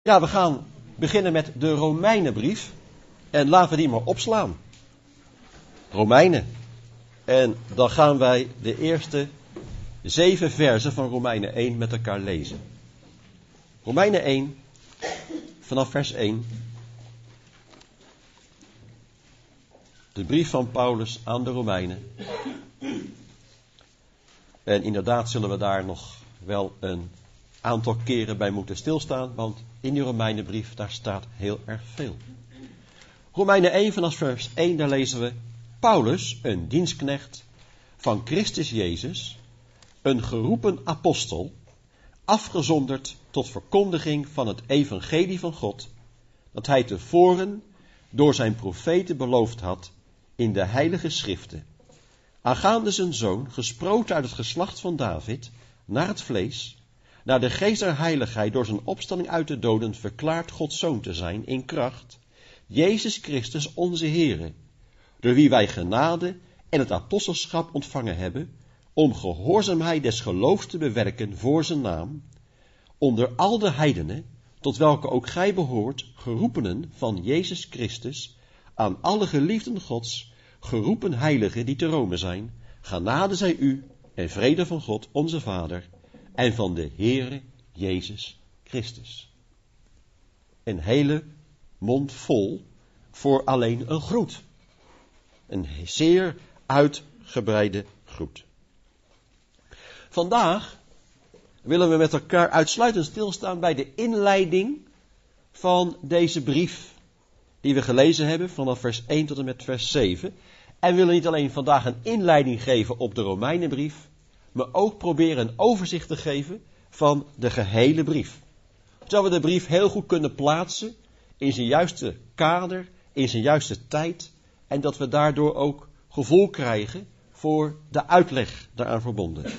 Ja, we gaan beginnen met de Romeinenbrief. En laten we die maar opslaan. Romeinen. En dan gaan wij de eerste 7 versen van Romeinen 1 met elkaar lezen. Romeinen 1, vanaf vers 1. De brief van Paulus aan de Romeinen. En inderdaad zullen we daar nog wel een aantal keren bij moeten stilstaan, want in die Romeinenbrief daar staat heel erg veel. Romeinen 1 vanaf vers 1, daar lezen we: Paulus, een dienstknecht van Christus Jezus, een geroepen apostel, afgezonderd tot verkondiging van het evangelie van God, dat hij tevoren door zijn profeten beloofd had in de heilige schriften, aangaande zijn zoon, gesproten uit het geslacht van David, naar het vlees, naar de geest der heiligheid door zijn opstanding uit de doden verklaard Gods zoon te zijn in kracht, Jezus Christus onze Heere, door wie wij genade en het apostelschap ontvangen hebben, om gehoorzaamheid des geloofs te bewerken voor zijn naam, onder al de heidenen, tot welke ook gij behoort, geroepenen van Jezus Christus, aan alle geliefden Gods, geroepen heiligen die te Rome zijn, genade zij u en vrede van God onze Vader en van de Heere Jezus Christus. Een hele mond vol voor alleen een groet. Een zeer uitgebreide groet. Vandaag willen we met elkaar uitsluitend stilstaan bij de inleiding van deze brief die we gelezen hebben vanaf vers 1 tot en met vers 7. En willen niet alleen vandaag een inleiding geven op de Romeinenbrief, maar ook proberen een overzicht te geven van de gehele brief. Zodat we de brief heel goed kunnen plaatsen in zijn juiste kader, in zijn juiste tijd, en dat we daardoor ook gevoel krijgen voor de uitleg daaraan verbonden.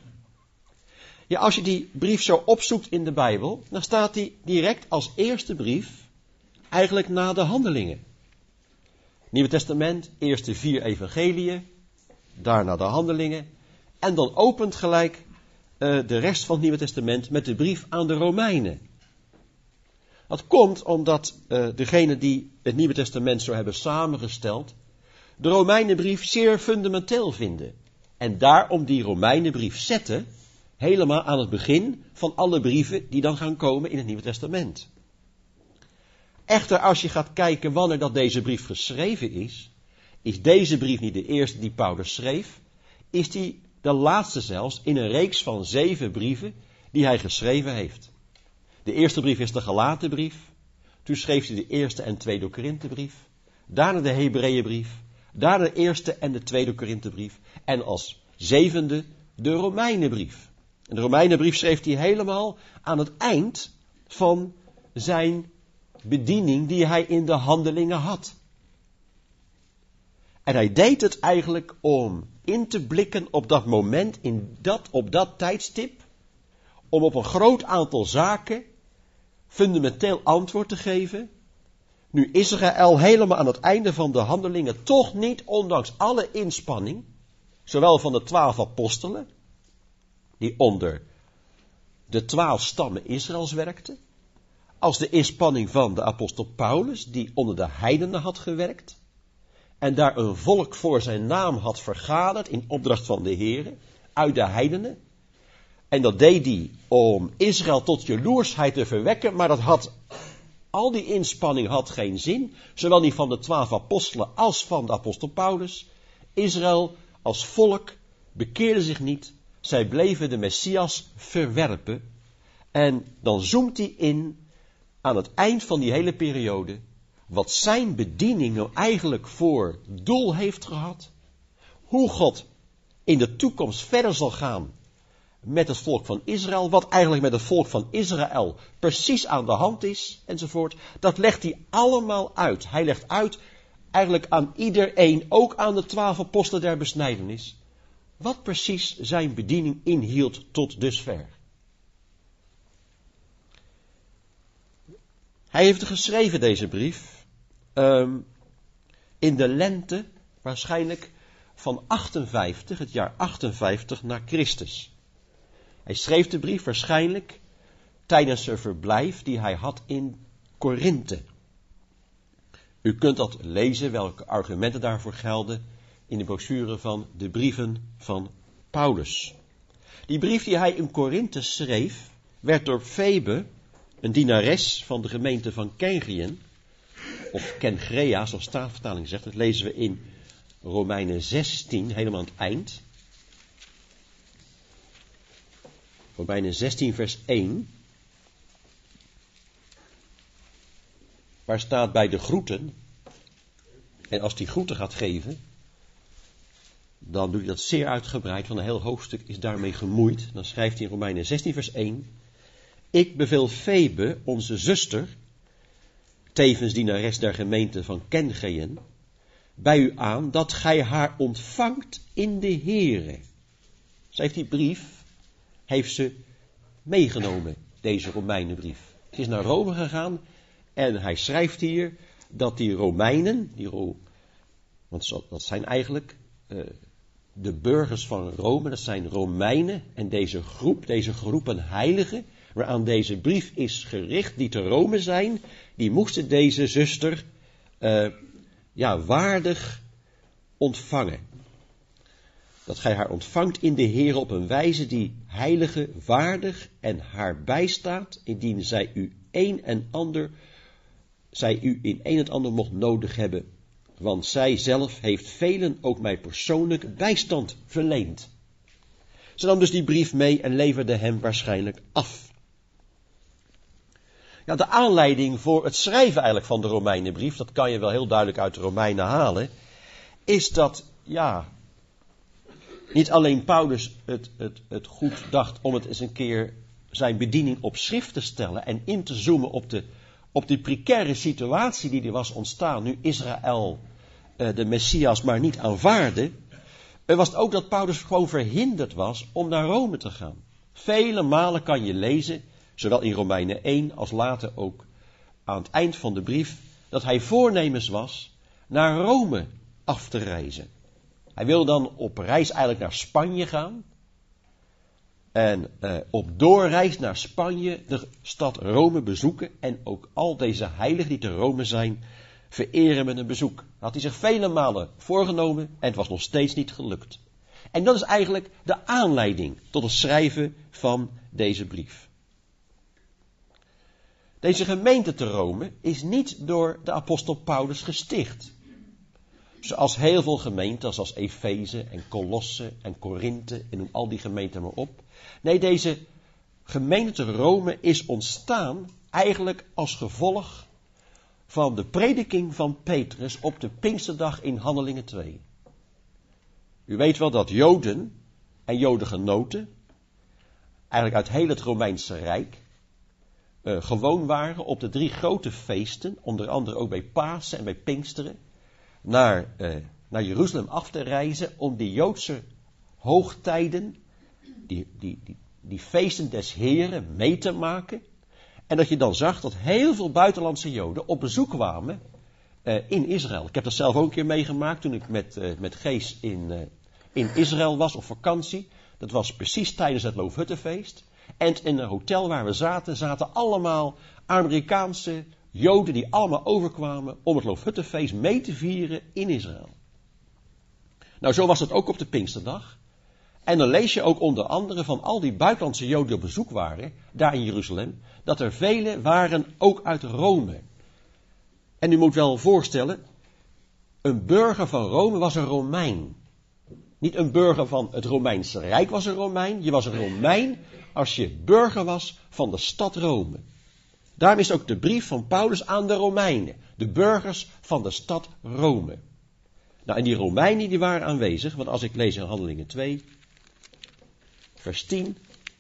Ja, als je die brief zo opzoekt in de Bijbel, dan staat die direct als eerste brief eigenlijk na de Handelingen. Nieuwe Testament, eerste 4 evangeliën, daarna de Handelingen, en dan opent gelijk de rest van het Nieuwe Testament met de brief aan de Romeinen. Dat komt omdat degene die het Nieuwe Testament zo hebben samengesteld, de Romeinenbrief zeer fundamenteel vinden. En daarom die Romeinenbrief zetten, helemaal aan het begin van alle brieven die dan gaan komen in het Nieuwe Testament. Echter, als je gaat kijken wanneer dat deze brief geschreven is deze brief niet de eerste die Paulus schreef, is die de laatste zelfs in een reeks van 7 brieven die hij geschreven heeft. De eerste brief is de Galatenbrief, toen schreef hij de eerste en tweede Korinthebrief, daarna de Hebreeënbrief, daarna de eerste en de tweede Korinthebrief en als 7e de Romeinenbrief. En de Romeinenbrief schreef hij helemaal aan het eind van zijn bediening die hij in de Handelingen had. En hij deed het eigenlijk om in te blikken op dat moment, op dat tijdstip, om op een groot aantal zaken fundamenteel antwoord te geven. Nu Israël helemaal aan het einde van de Handelingen toch niet, ondanks alle inspanning, zowel van de 12 apostelen, die onder de 12 stammen Israëls werkten, als de inspanning van de apostel Paulus, die onder de heidenen had gewerkt, en daar een volk voor zijn naam had vergaderd in opdracht van de Heere, uit de heidenen. En dat deed hij om Israël tot jaloersheid te verwekken, maar al die inspanning had geen zin, zowel niet van de 12 apostelen als van de apostel Paulus. Israël als volk bekeerde zich niet, zij bleven de Messias verwerpen. En dan zoomt hij in aan het eind van die hele periode wat zijn bediening nou eigenlijk voor doel heeft gehad. Hoe God in de toekomst verder zal gaan met het volk van Israël. Wat eigenlijk met het volk van Israël precies aan de hand is enzovoort. Dat legt hij allemaal uit. Hij legt uit eigenlijk aan iedereen, ook aan de 12 apostelen der besnijdenis, wat precies zijn bediening inhield tot dusver. Hij heeft geschreven deze brief in de lente waarschijnlijk van 58, het jaar 58 na Christus. Hij schreef de brief waarschijnlijk tijdens zijn verblijf die hij had in Korinthe. U kunt dat lezen, welke argumenten daarvoor gelden, in de brochure van de brieven van Paulus. Die brief die hij in Korinthe schreef, werd door Febe, een dienares van de gemeente van Kengrien, of Kengrea, zoals Statenvertaling zegt, dat lezen we in Romeinen 16, helemaal aan het eind. Romeinen 16 vers 1. Waar staat bij de groeten. En als die groeten gaat geven, dan doet hij dat zeer uitgebreid, want een heel hoofdstuk is daarmee gemoeid. Dan schrijft hij in Romeinen 16 vers 1. Ik beveel Febe, onze zuster, tevens dienares der gemeente van Kengrien, bij u aan, dat gij haar ontvangt in de Here. Zij heeft die brief, heeft ze meegenomen, deze Romeinenbrief. Ze is naar Rome gegaan en hij schrijft hier dat die Romeinen, want dat zijn eigenlijk de burgers van Rome, dat zijn Romeinen, en deze groepen heiligen, waaraan deze brief is gericht, die te Rome zijn, die moesten deze zuster waardig ontvangen. Dat gij haar ontvangt in de Heer op een wijze die heilige, waardig en haar bijstaat, indien zij u in een en ander mocht nodig hebben. Want zij zelf heeft velen ook mij persoonlijk bijstand verleend. Ze nam dus die brief mee en leverde hem waarschijnlijk af. Ja, de aanleiding voor het schrijven eigenlijk van de Romeinenbrief, dat kan je wel heel duidelijk uit de Romeinen halen, is dat, niet alleen Paulus het goed dacht om het eens een keer zijn bediening op schrift te stellen en in te zoomen op die precaire situatie die er was ontstaan nu Israël de Messias maar niet aanvaarde, was het ook dat Paulus gewoon verhinderd was om naar Rome te gaan. Vele malen kan je lezen, zowel in Romeinen 1 als later ook aan het eind van de brief, dat hij voornemens was naar Rome af te reizen. Hij wilde dan op reis eigenlijk naar Spanje gaan. En op doorreis naar Spanje de stad Rome bezoeken. En ook al deze heiligen die te Rome zijn, vereren met een bezoek. Dat had hij zich vele malen voorgenomen en het was nog steeds niet gelukt. En dat is eigenlijk de aanleiding tot het schrijven van deze brief. Deze gemeente te Rome is niet door de apostel Paulus gesticht. Zoals heel veel gemeenten, zoals Efeze en Colosse en Korinthe en noem al die gemeenten maar op. Nee, deze gemeente te Rome is ontstaan eigenlijk als gevolg van de prediking van Petrus op de Pinksterdag in Handelingen 2. U weet wel dat Joden en Jodengenoten, eigenlijk uit heel het Romeinse Rijk, gewoon waren op de 3 grote feesten, onder andere ook bij Pasen en bij Pinksteren, naar Jeruzalem af te reizen om die Joodse hoogtijden, die feesten des Heren mee te maken. En dat je dan zag dat heel veel buitenlandse Joden op bezoek kwamen in Israël. Ik heb dat zelf ook een keer meegemaakt toen ik met Gees in Israël was op vakantie. Dat was precies tijdens het Loofhuttenfeest. En in een hotel waar we zaten allemaal Amerikaanse Joden die allemaal overkwamen om het Loofhuttenfeest mee te vieren in Israël. Nou, zo was het ook op de Pinksterdag. En dan lees je ook onder andere van al die buitenlandse Joden die op bezoek waren, daar in Jeruzalem, dat er vele waren ook uit Rome. En u moet wel voorstellen, een burger van Rome was een Romein. Niet een burger van het Romeinse Rijk was een Romein. Je was een Romein als je burger was van de stad Rome. Daarom is ook de brief van Paulus aan de Romeinen. De burgers van de stad Rome. Nou, en die Romeinen die waren aanwezig, want als ik lees in Handelingen 2, vers 10.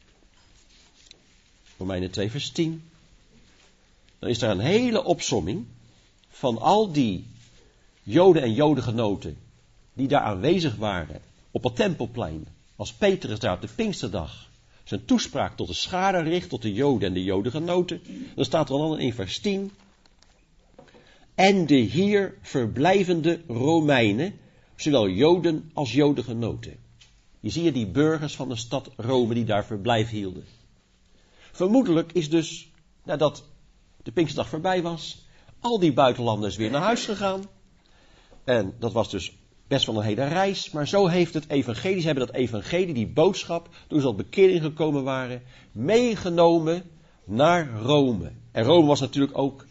Romeinen 2, vers 10. Dan is daar een hele opsomming van al die Joden en Jodengenoten die daar aanwezig waren op het Tempelplein. Als Petrus daar op de Pinksterdag zijn toespraak tot de schare richt, tot de Joden en de Jodengenoten. Dan staat er dan in vers 10. En de hier verblijvende Romeinen, zowel Joden als Jodengenoten. Je ziet die burgers van de stad Rome die daar verblijf hielden. Vermoedelijk is dus, nadat de Pinksterdag voorbij was, al die buitenlanders weer naar huis gegaan. En dat was dus best wel een hele reis. Maar zo heeft het evangelie, ze hebben dat evangelie, die boodschap, toen ze tot bekering gekomen waren, meegenomen naar Rome. En Rome was natuurlijk ook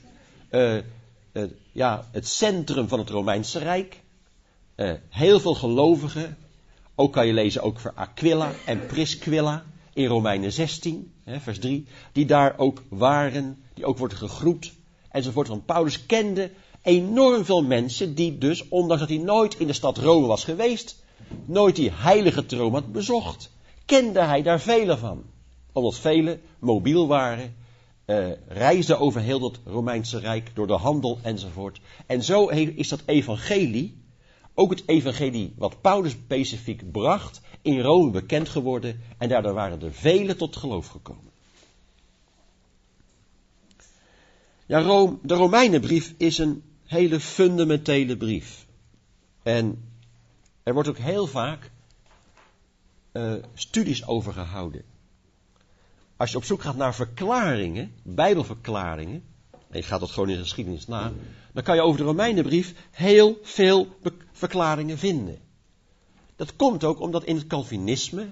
het centrum van het Romeinse Rijk. Heel veel gelovigen. Ook kan je lezen ook voor Aquila en Priscilla in Romeinen 16, vers 3. Die daar ook waren, die ook worden gegroet enzovoort. Want Paulus kende enorm veel mensen die dus, ondanks dat hij nooit in de stad Rome was geweest, nooit die heilige Rome had bezocht, kende hij daar velen van. Omdat velen mobiel waren, reisden over heel dat Romeinse Rijk door de handel enzovoort. En zo is dat evangelie, ook het evangelie wat Paulus specifiek bracht, in Rome bekend geworden. En daardoor waren er velen tot geloof gekomen. Ja, de Romeinenbrief is een hele fundamentele brief. En er wordt ook heel vaak studies over gehouden. Als je op zoek gaat naar verklaringen, bijbelverklaringen, en je gaat dat gewoon in de geschiedenis na, dan kan je over de Romeinenbrief heel veel verklaringen vinden. Dat komt ook omdat in het Calvinisme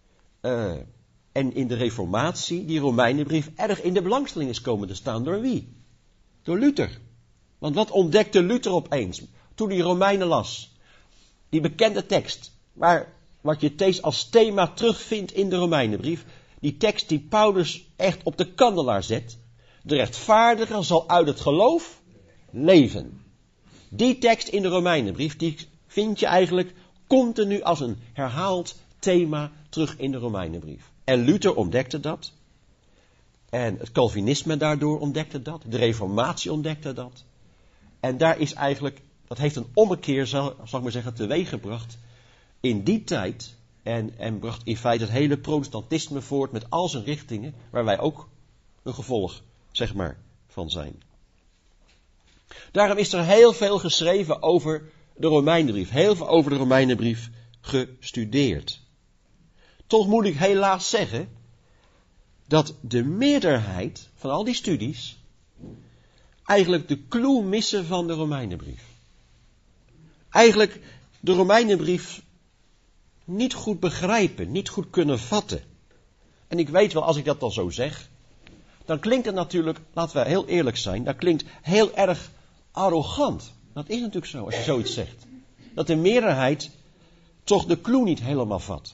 en in de Reformatie die Romeinenbrief erg in de belangstelling is komen te staan. Door wie? Door Luther. Want wat ontdekte Luther opeens toen hij Romeinen las? Die bekende tekst, wat je steeds als thema terugvindt in de Romeinenbrief. Die tekst die Paulus echt op de kandelaar zet. De rechtvaardige zal uit het geloof leven. Die tekst in de Romeinenbrief, die vind je eigenlijk continu als een herhaald thema terug in de Romeinenbrief. En Luther ontdekte dat. En het Calvinisme daardoor ontdekte dat. De Reformatie ontdekte dat. En daar is eigenlijk, dat heeft een ommekeer, zal ik maar zeggen, teweeggebracht in die tijd. En bracht in feite het hele protestantisme voort met al zijn richtingen, waar wij ook een gevolg, zeg maar, van zijn. Daarom is er heel veel geschreven over de Romeinenbrief. Heel veel over de Romeinenbrief gestudeerd. Toch moet ik helaas zeggen dat de meerderheid van al die studies eigenlijk de clue missen van de Romeinenbrief. Eigenlijk de Romeinenbrief niet goed begrijpen, niet goed kunnen vatten. En ik weet wel, als ik dat dan zo zeg, dan klinkt het natuurlijk, laten we heel eerlijk zijn, dat klinkt heel erg arrogant. Dat is natuurlijk zo, als je zoiets zegt. Dat de meerderheid toch de clue niet helemaal vat.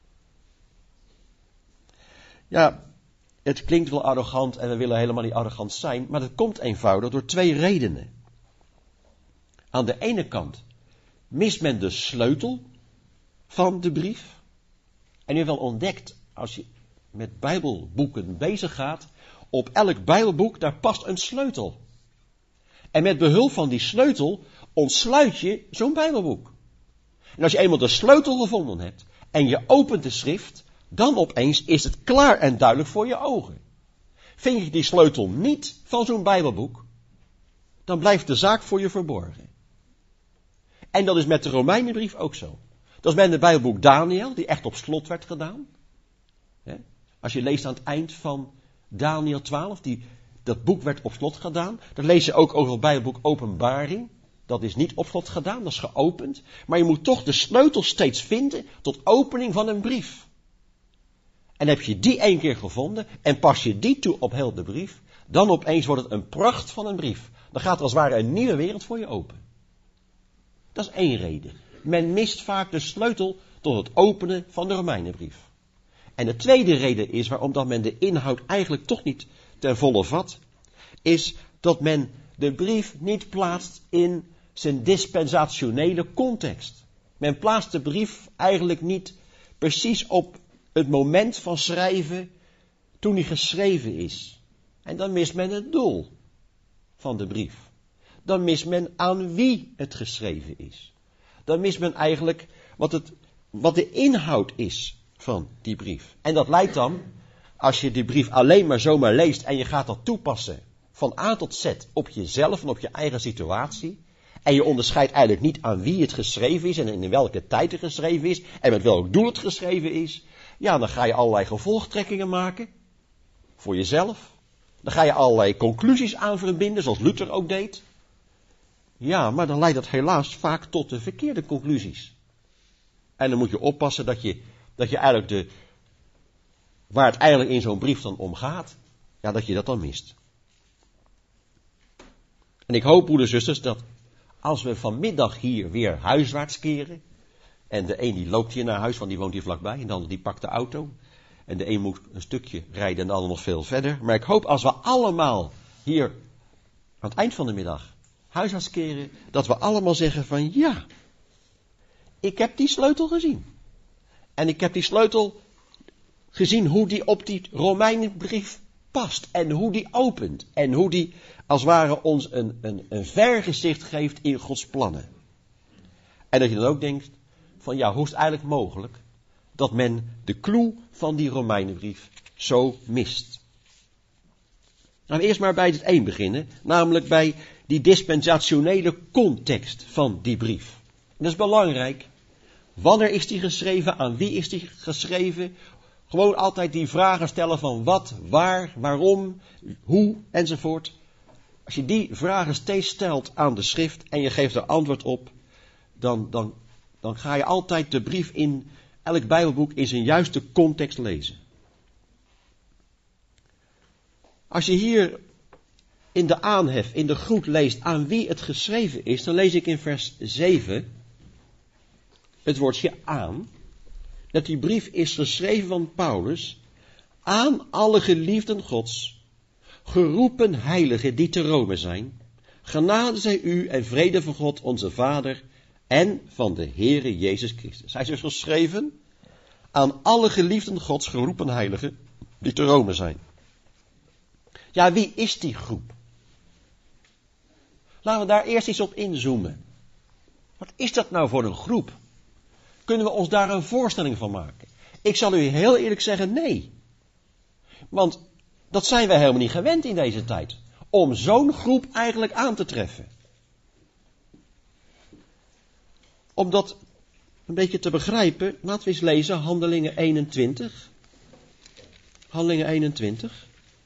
Ja, het klinkt wel arrogant en we willen helemaal niet arrogant zijn, maar dat komt eenvoudig door twee redenen. Aan de ene kant mist men de sleutel van de brief. En u heeft wel ontdekt, als je met bijbelboeken bezig gaat, op elk bijbelboek daar past een sleutel. En met behulp van die sleutel ontsluit je zo'n bijbelboek. En als je eenmaal de sleutel gevonden hebt en je opent de schrift, dan opeens is het klaar en duidelijk voor je ogen. Vind je die sleutel niet van zo'n bijbelboek, dan blijft de zaak voor je verborgen. En dat is met de Romeinenbrief ook zo. Dat is met het bijbelboek Daniel, die echt op slot werd gedaan. Als je leest aan het eind van Daniel 12, dat boek werd op slot gedaan. Dan lees je ook over het bijbelboek Openbaring. Dat is niet op slot gedaan, dat is geopend. Maar je moet toch de sleutel steeds vinden tot opening van een brief. En heb je die 1 keer gevonden en pas je die toe op heel de brief, dan opeens wordt het een pracht van een brief. Dan gaat er als het ware een nieuwe wereld voor je open. Dat is 1 reden. Men mist vaak de sleutel tot het openen van de Romeinenbrief. En de tweede reden is waarom dat men de inhoud eigenlijk toch niet ten volle vat, is dat men de brief niet plaatst in zijn dispensationele context. Men plaatst de brief eigenlijk niet precies op het moment van schrijven toen die geschreven is. En dan mist men het doel van de brief. Dan mist men aan wie het geschreven is. Dan mist men eigenlijk wat de inhoud is van die brief. En dat leidt dan, als je die brief alleen maar zomaar leest en je gaat dat toepassen van A tot Z op jezelf en op je eigen situatie, en je onderscheidt eigenlijk niet aan wie het geschreven is en in welke tijd het geschreven is en met welk doel het geschreven is, ja, dan ga je allerlei gevolgtrekkingen maken voor jezelf. Dan ga je allerlei conclusies aan verbinden, zoals Luther ook deed. Ja, maar dan leidt dat helaas vaak tot de verkeerde conclusies. En dan moet je oppassen dat je eigenlijk waar het eigenlijk in zo'n brief dan om gaat, ja, dat je dat dan mist. En ik hoop, broeders en zusters, dat als we vanmiddag hier weer huiswaarts keren, en de een die loopt hier naar huis, want die woont hier vlakbij, en de ander die pakt de auto, en de een moet een stukje rijden en de ander nog veel verder. Maar ik hoop als we allemaal hier aan het eind van de middag huiswaarts keren, dat we allemaal zeggen van ja, ik heb die sleutel gezien. En ik heb die sleutel gezien hoe die op die Romeinenbrief past. En hoe die opent. En hoe die als het ware ons een vergezicht geeft in Gods plannen. En dat je dan ook denkt van ja, hoe is het eigenlijk mogelijk dat men de clue van die Romeinenbrief zo mist. Nou, eerst maar bij het één beginnen. Namelijk bij die dispensationele context van die brief. En dat is belangrijk. Wanneer is die geschreven? Aan wie is die geschreven? Gewoon altijd die vragen stellen van wat, waar, waarom, hoe enzovoort. Als je die vragen steeds stelt aan de schrift en je geeft er antwoord op, dan ga je altijd de brief in elk Bijbelboek in zijn juiste context lezen. Als je hier in de aanhef, in de groet leest aan wie het geschreven is, dan lees ik in vers 7 het woordje aan. Dat die brief is geschreven van Paulus aan alle geliefden Gods, geroepen heiligen die te Rome zijn. Genade zij u en vrede van God onze Vader en van de Heere Jezus Christus. Hij is dus geschreven aan alle geliefden Gods, geroepen heiligen die te Rome zijn. Ja, wie is die groep? Laten we daar eerst eens op inzoomen. Wat is dat nou voor een groep? Kunnen we ons daar een voorstelling van maken? Ik zal u heel eerlijk zeggen, nee. Want dat zijn wij helemaal niet gewend in deze tijd. Om zo'n groep eigenlijk aan te treffen. Om dat een beetje te begrijpen, laten we eens lezen Handelingen 21. Handelingen 21.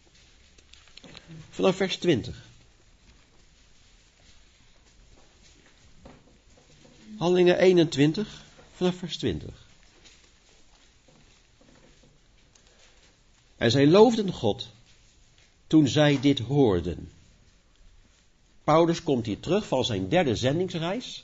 Vanaf vers 20. Handelingen 21. Vanaf vers 20. En zij loofden God toen zij dit hoorden. Paulus komt hier terug van zijn 3e zendingsreis.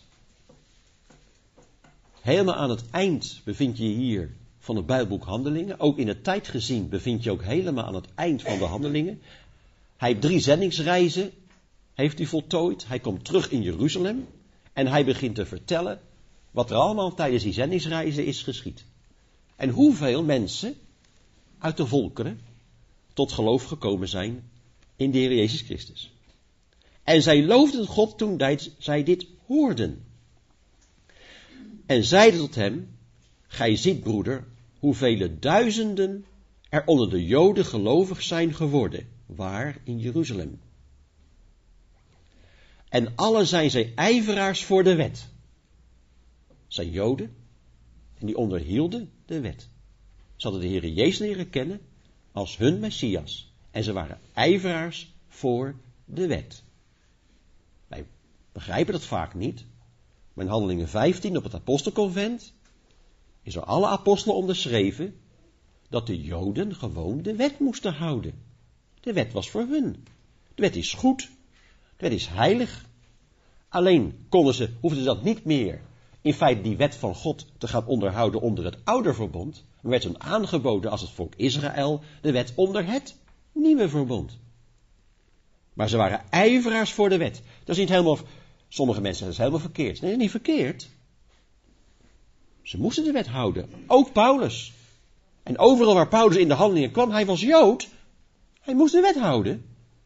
Helemaal aan het eind bevind je hier van het Bijbelboek Handelingen. Ook in het tijd gezien bevind je ook helemaal aan het eind van de Handelingen. Hij heeft 3 zendingsreizen, heeft hij voltooid. Hij komt terug in Jeruzalem en hij begint te vertellen wat er allemaal tijdens die zendingsreizen is geschied. En hoeveel mensen uit de volkeren tot geloof gekomen zijn in de Heer Jezus Christus. En zij loofden God toen zij dit hoorden. En zeiden tot hem, gij ziet broeder, hoeveel duizenden er onder de Joden gelovig zijn geworden. Waar? In Jeruzalem. En alle zijn zij ijveraars voor de wet. Zijn Joden en die onderhielden de wet. Ze hadden de Heer Jezus leren kennen als hun Messias. En ze waren ijveraars voor de wet. Wij begrijpen dat vaak niet. Maar in Handelingen 15 op het apostelconvent is er alle apostelen onderschreven dat de Joden gewoon de wet moesten houden. De wet was voor hun. De wet is goed. De wet is heilig. Alleen hoefden ze dat niet meer, in feite die wet van God, te gaan onderhouden onder het oude verbond. Maar werd hun aangeboden als het volk Israël de wet onder het nieuwe verbond. Maar ze waren ijveraars voor de wet. Dat is niet helemaal, sommige mensen zeggen dat is helemaal verkeerd. Nee, dat is niet verkeerd. Ze moesten de wet houden. Ook Paulus. En overal waar Paulus in de handelingen kwam, hij was Jood. Hij moest de wet houden.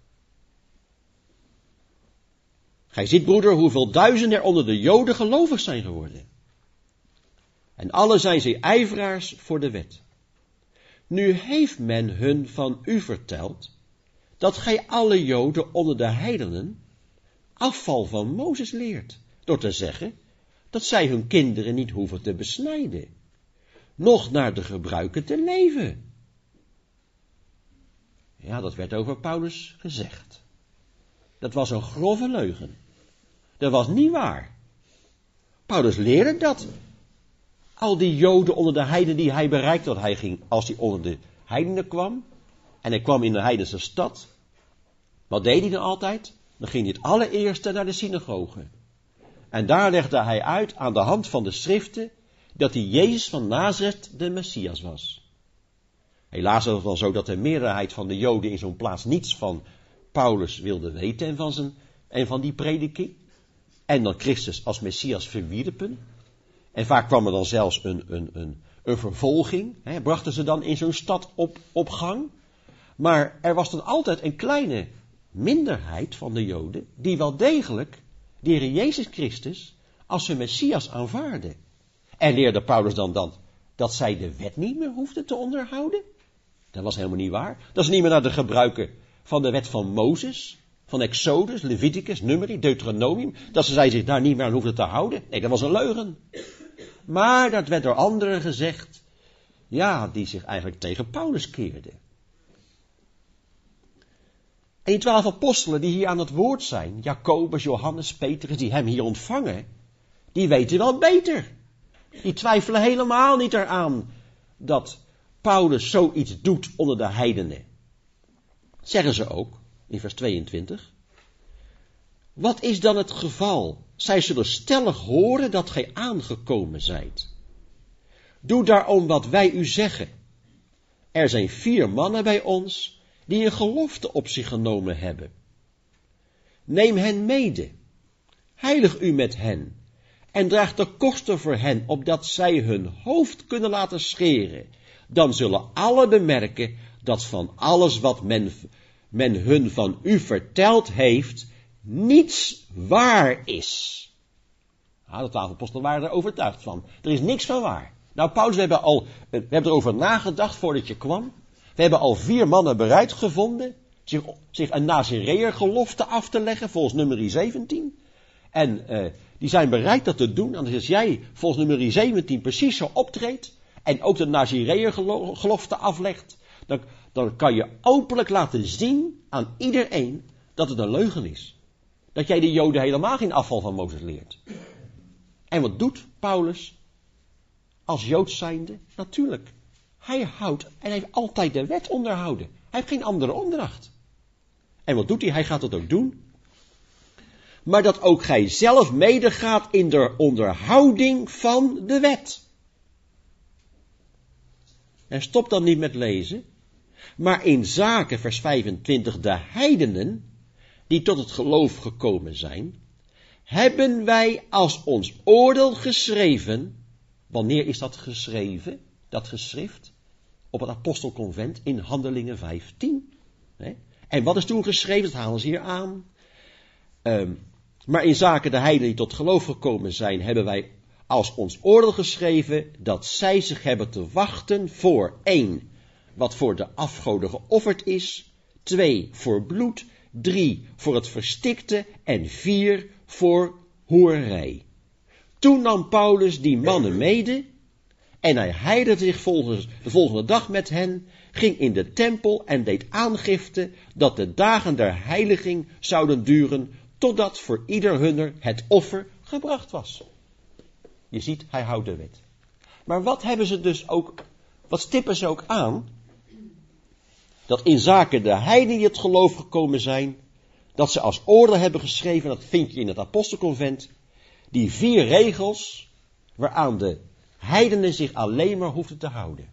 Gij ziet, broeder, hoeveel duizenden er onder de Joden gelovig zijn geworden. En alle zijn zij ijveraars voor de wet. Nu heeft men hun van u verteld, dat gij alle Joden onder de heidenen afval van Mozes leert. Door te zeggen, dat zij hun kinderen niet hoeven te besnijden. Noch naar de gebruiken te leven. Ja, dat werd over Paulus gezegd. Dat was een grove leugen. Dat was niet waar. Paulus leerde dat al die Joden onder de heidenen die hij bereikte, dat hij ging, als hij onder de heidenen kwam, en hij kwam in een heidense stad, wat deed hij dan altijd? Dan ging hij het allereerste naar de synagoge. En daar legde hij uit aan de hand van de schriften dat die Jezus van Nazareth de Messias was. Helaas was het wel zo dat de meerderheid van de Joden in zo'n plaats niets van Paulus wilde weten en van die prediking. En dan Christus als Messias verwierpen. En vaak kwam er dan zelfs een vervolging. Brachten ze dan in zo'n stad op gang. Maar er was dan altijd een kleine minderheid van de Joden die wel degelijk de Heer Jezus Christus als hun Messias aanvaarde. En leerde Paulus dan dat zij de wet niet meer hoefden te onderhouden? Dat was helemaal niet waar. Dat is niet meer naar de gebruiken van de wet van Mozes, van Exodus, Leviticus, Numeri, Deuteronomium, dat zij zich daar niet meer aan hoefden te houden. Nee, dat was een leugen. Maar dat werd door anderen gezegd, ja, die zich eigenlijk tegen Paulus keerden. En die 12 apostelen die hier aan het woord zijn, Jacobus, Johannes, Petrus, die hem hier ontvangen, die weten wel beter. Die twijfelen helemaal niet eraan dat Paulus zoiets doet onder de heidenen. Zeggen ze ook, in vers 22. Wat is dan het geval? Zij zullen stellig horen dat gij aangekomen zijt. Doe daarom wat wij u zeggen. Er zijn 4 mannen bij ons die een gelofte op zich genomen hebben. Neem hen mede. Heilig u met hen. En draag de kosten voor hen, opdat zij hun hoofd kunnen laten scheren. Dan zullen alle bemerken dat van alles wat men hun van u verteld heeft, niets waar is. Nou, de 12 apostelen waren er overtuigd van. Er is niks van waar. Nou, Paulus, we hebben erover nagedacht voordat je kwam. We hebben al 4 mannen bereid gevonden zich een Nazireër gelofte af te leggen, volgens Numeri 17. En die zijn bereid dat te doen. En als jij volgens Numeri 17 precies zo optreedt en ook de Nazireër gelofte aflegt, dan kan je openlijk laten zien aan iedereen dat het een leugen is. Dat jij de Joden helemaal geen afval van Mozes leert. En wat doet Paulus als Joods zijnde? Natuurlijk. Hij houdt en hij heeft altijd de wet onderhouden. Hij heeft geen andere opdracht. En wat doet hij? Hij gaat het ook doen. Maar dat ook gij zelf medegaat in de onderhouding van de wet. En stop dan niet met lezen. Maar in zaken, vers 25, de heidenen, die tot het geloof gekomen zijn, hebben wij als ons oordeel geschreven. Wanneer is dat geschreven? Dat geschrift? Op het apostelconvent in Handelingen 15. En wat is toen geschreven? Dat halen ze hier aan. Maar in zaken de heidenen die tot geloof gekomen zijn, hebben wij als ons oordeel geschreven dat zij zich hebben te wachten voor 1, wat voor de afgoden geofferd is, 2, voor bloed, 3, voor het verstikte en 4, voor hoerij. Toen nam Paulus die mannen mede en hij heiligde zich de volgende dag met hen, ging in de tempel en deed aangifte dat de dagen der heiliging zouden duren totdat voor ieder hunner het offer gebracht was. Je ziet, hij houdt de wet. Maar wat hebben ze dus ook, wat stippen ze ook aan? Dat in zaken de heidenen die het geloof gekomen zijn, dat ze als oordeel hebben geschreven, dat vind je in het apostelconvent, die 4 regels waaraan de heidenen zich alleen maar hoefden te houden.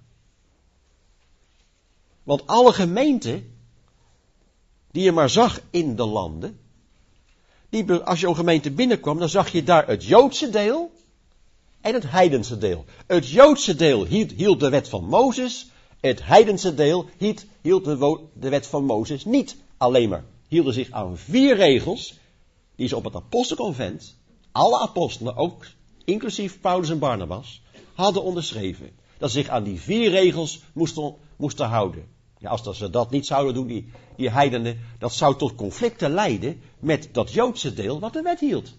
Want alle gemeenten die je maar zag in de landen, als je een gemeente binnenkwam, dan zag je daar het Joodse deel en het heidense deel. Het Joodse deel hield de wet van Mozes, het heidense deel hield de wet van Mozes niet alleen maar. Hielden zich aan 4 regels die ze op het apostelconvent, alle apostelen, ook inclusief Paulus en Barnabas, hadden onderschreven. Dat ze zich aan die 4 regels moesten houden. Ja, als ze dat niet zouden doen, die heidenen, dat zou tot conflicten leiden met dat Joodse deel wat de wet hield.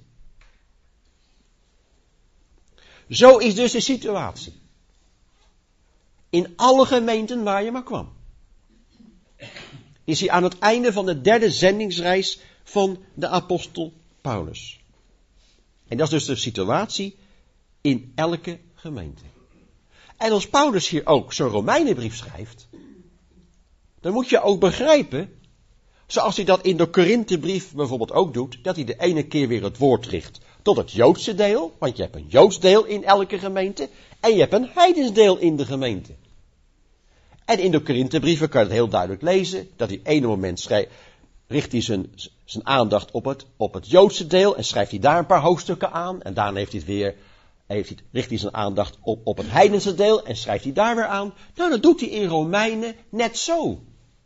Zo is dus de situatie. In alle gemeenten waar je maar kwam. is hij aan het einde van de 3e zendingsreis van de apostel Paulus. En dat is dus de situatie in elke gemeente. En als Paulus hier ook zo'n Romeinenbrief schrijft, dan moet je ook begrijpen, zoals hij dat in de Korinthebrief bijvoorbeeld ook doet, dat hij de ene keer weer het woord richt tot het Joodse deel, want je hebt een Joods deel in elke gemeente, en je hebt een heidens deel in de gemeente. En in de Korinthebrieven kan je het heel duidelijk lezen, dat hij ene moment richt hij zijn aandacht op het Joodse deel en schrijft hij daar een paar hoofdstukken aan, en daarna richt hij zijn aandacht op het heidense deel en schrijft hij daar weer aan. Nou, dat doet hij in Romeinen net zo.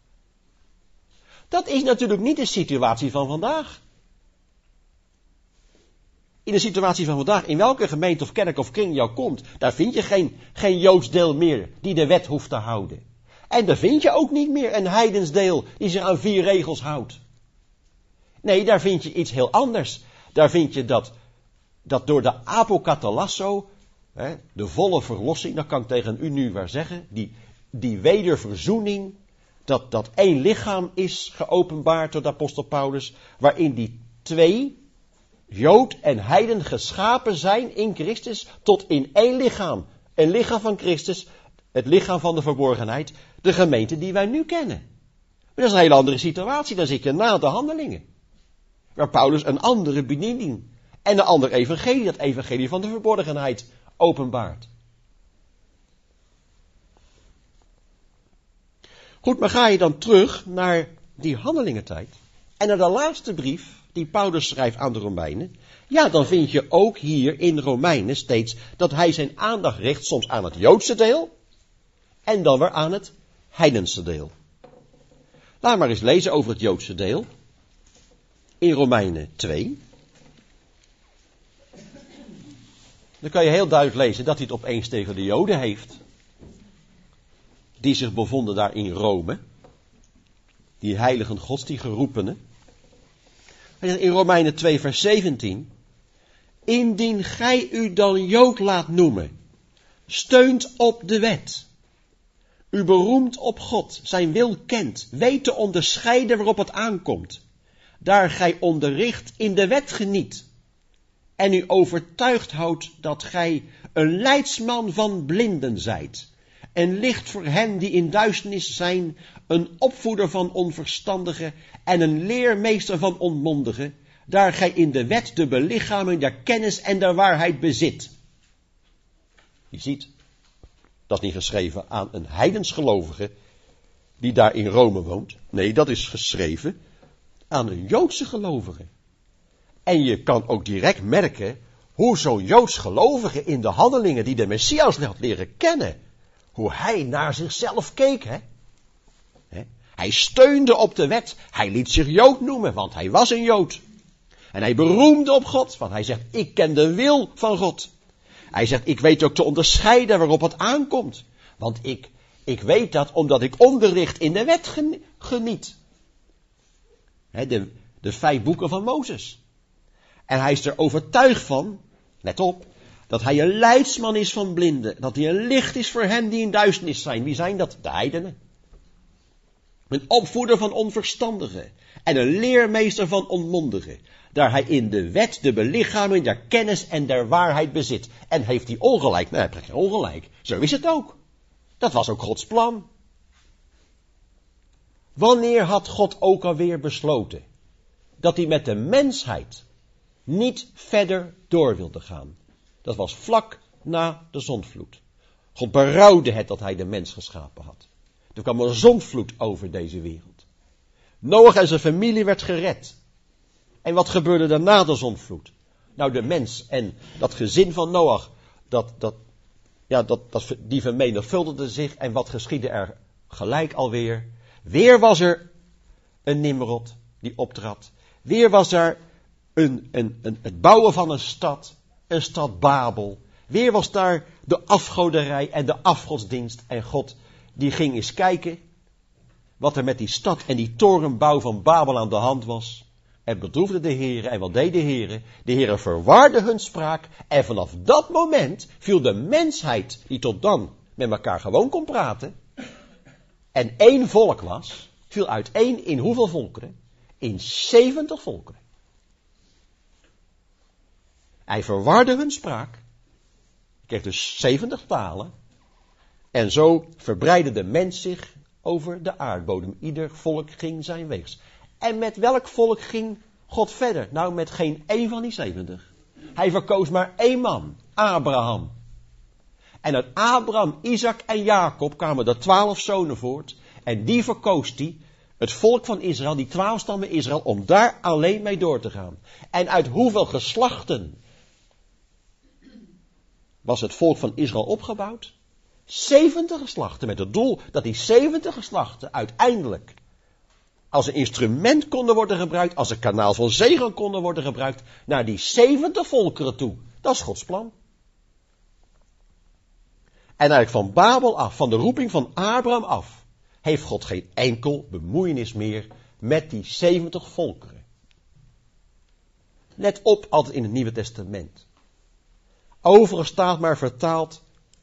Dat is natuurlijk niet de situatie van vandaag. In de situatie van vandaag, in welke gemeente of kerk of kring jou komt, daar vind je geen Joods deel meer die de wet hoeft te houden. En daar vind je ook niet meer een heidens deel die zich aan 4 regels houdt. Nee, daar vind je iets heel anders. Daar vind je dat door de apokatallasso, de volle verlossing, dat kan ik tegen u nu wel zeggen, die wederverzoening, dat één lichaam is geopenbaard door de apostel Paulus, waarin die 2, Jood en heiden, geschapen zijn in Christus tot in één lichaam. Een lichaam van Christus, het lichaam van de verborgenheid, de gemeente die wij nu kennen. Maar dat is een hele andere situatie, dan zit je na de Handelingen. Waar Paulus een andere bediening en een ander evangelie, dat evangelie van de verborgenheid, openbaart. Goed, maar ga je dan terug naar die Handelingentijd en naar de laatste brief die Paulus schrijft aan de Romeinen, ja, dan vind je ook hier in Romeinen steeds dat hij zijn aandacht richt soms aan het Joodse deel en dan weer aan het heidense deel. Laat maar eens lezen over het Joodse deel in Romeinen 2. Dan kan je heel duidelijk lezen dat hij het opeens tegen de Joden heeft, die zich bevonden daar in Rome, die heiligen gods, die geroepenen. In Romeinen 2 vers 17, indien gij u dan Jood laat noemen, steunt op de wet, u beroemt op God, zijn wil kent, weet te onderscheiden waarop het aankomt, daar gij onderricht in de wet geniet, en u overtuigd houdt dat gij een leidsman van blinden zijt, en licht voor hen die in duisternis zijn, een opvoeder van onverstandigen en een leermeester van onmondigen, daar gij in de wet de belichaming der kennis en der waarheid bezit. Je ziet, dat is niet geschreven aan een heidensgelovige die daar in Rome woont. Nee, dat is geschreven aan een Joodse gelovige. En je kan ook direct merken hoe zo'n Joods gelovige in de handelingen die de Messias had leren kennen, hoe hij naar zichzelf keek, hè? Hij steunde op de wet. Hij liet zich Jood noemen, want hij was een Jood. En hij beroemde op God, want hij zegt, ik ken de wil van God. Hij zegt, ik weet ook te onderscheiden waarop het aankomt. Want ik weet dat omdat ik onderricht in de wet geniet. De 5 boeken van Mozes. En hij is er overtuigd van, let op, dat hij een leidsman is van blinden. Dat hij een licht is voor hen die in duisternis zijn. Wie zijn dat? De heidenen. Een opvoeder van onverstandigen. En een leermeester van onmondigen. Daar hij in de wet de belichaming der kennis en der waarheid bezit. En heeft hij ongelijk? Nee, hij heeft geen ongelijk. Zo is het ook. Dat was ook Gods plan. Wanneer had God ook alweer besloten dat hij met de mensheid niet verder door wilde gaan? Dat was vlak na de zondvloed. God berouwde het dat hij de mens geschapen had. Er kwam een zondvloed over deze wereld. Noach en zijn familie werd gered. En wat gebeurde er na de zondvloed? Nou, de mens en dat gezin van Noach, die vermenigvuldigde zich. En wat geschiedde er gelijk alweer? Weer was er een Nimrod die optrad. Weer was er het bouwen van een stad Babel. Weer was daar de afgoderij en de afgodsdienst. En God die ging eens kijken wat er met die stad en die torenbouw van Babel aan de hand was. En bedroefde de Heere. En wat deed de Heere? De Heere verwarde hun spraak. En vanaf dat moment viel de mensheid, die tot dan met elkaar gewoon kon praten, en één volk was, viel uiteen in hoeveel volkeren? In 70 volkeren. Hij verwarde hun spraak. Kreeg dus 70 talen. En zo verbreidde de mens zich over de aardbodem. Ieder volk ging zijn weegs. En met welk volk ging God verder? Nou, met geen één van die 70. Hij verkoos maar één man, Abraham. En uit Abraham, Isaac en Jacob kwamen er 12 zonen voort. En die verkoos hij, het volk van Israël, die 12 stammen Israël, om daar alleen mee door te gaan. En uit hoeveel geslachten was het volk van Israël opgebouwd? 70 geslachten, met het doel dat die 70 geslachten uiteindelijk als een instrument konden worden gebruikt, als een kanaal van zegen konden worden gebruikt, naar die 70 volkeren toe. Dat is Gods plan. En eigenlijk van Babel af, van de roeping van Abraham af, heeft God geen enkel bemoeienis meer met die 70 volkeren. Let op, altijd in het Nieuwe Testament. Overigens staat maar vertaald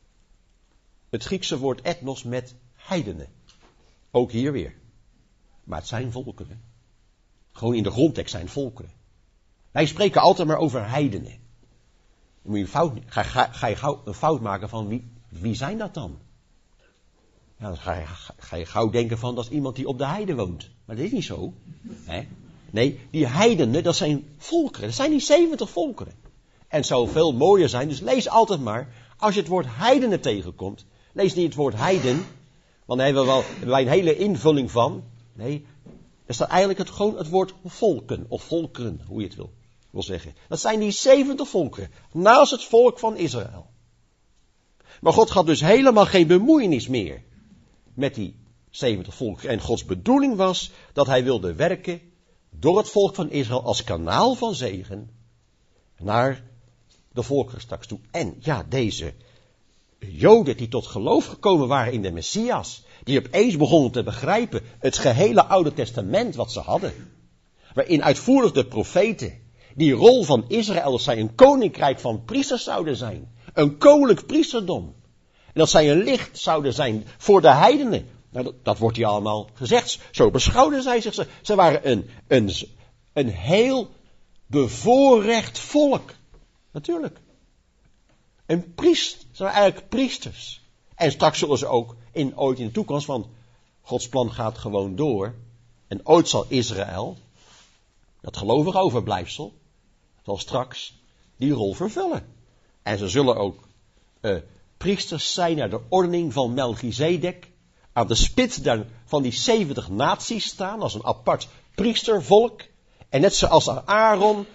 het Griekse woord etnos met heidenen. Ook hier weer. Maar het zijn volkeren. Gewoon in de grondtekst zijn volkeren. Wij spreken altijd maar over heidenen. Dan moet je ga je gauw een fout maken van wie zijn dat dan? Ja, dan ga je gauw denken van dat is iemand die op de heide woont. Maar dat is niet zo. Hè? Nee, die heidenen, dat zijn volkeren. Dat zijn die 70 volkeren. En het zou veel mooier zijn, dus lees altijd maar, als je het woord heidenen tegenkomt, lees niet het woord heiden, want daar hebben wij een hele invulling van. Nee, er staat eigenlijk gewoon het woord volken, of volkeren, hoe je het wil zeggen. Dat zijn die 70 volkeren, naast het volk van Israël. Maar God had dus helemaal geen bemoeienis meer met die 70 volkeren. En Gods bedoeling was dat hij wilde werken door het volk van Israël als kanaal van zegen naar de volkeren straks toe. En ja, deze Joden die tot geloof gekomen waren in de Messias, die opeens begonnen te begrijpen het gehele Oude Testament wat ze hadden, waarin uitvoerig de profeten die rol van Israël, dat zij een koninkrijk van priesters zouden zijn, een koninklijk priesterdom, en dat zij een licht zouden zijn voor de heidenen. Nou, dat wordt hier allemaal gezegd. Zo beschouwden zij zich. Ze waren een heel bevoorrecht volk. Natuurlijk. Een priester. Ze waren eigenlijk priesters. En straks zullen ze ook ooit in de toekomst, want Gods plan gaat gewoon door. En ooit zal Israël, dat gelovige overblijfsel, zal straks die rol vervullen. En ze zullen ook priesters zijn naar de ordening van Melchizedek. Aan de spits van die 70 naties staan als een apart priestervolk. En net zoals Aaron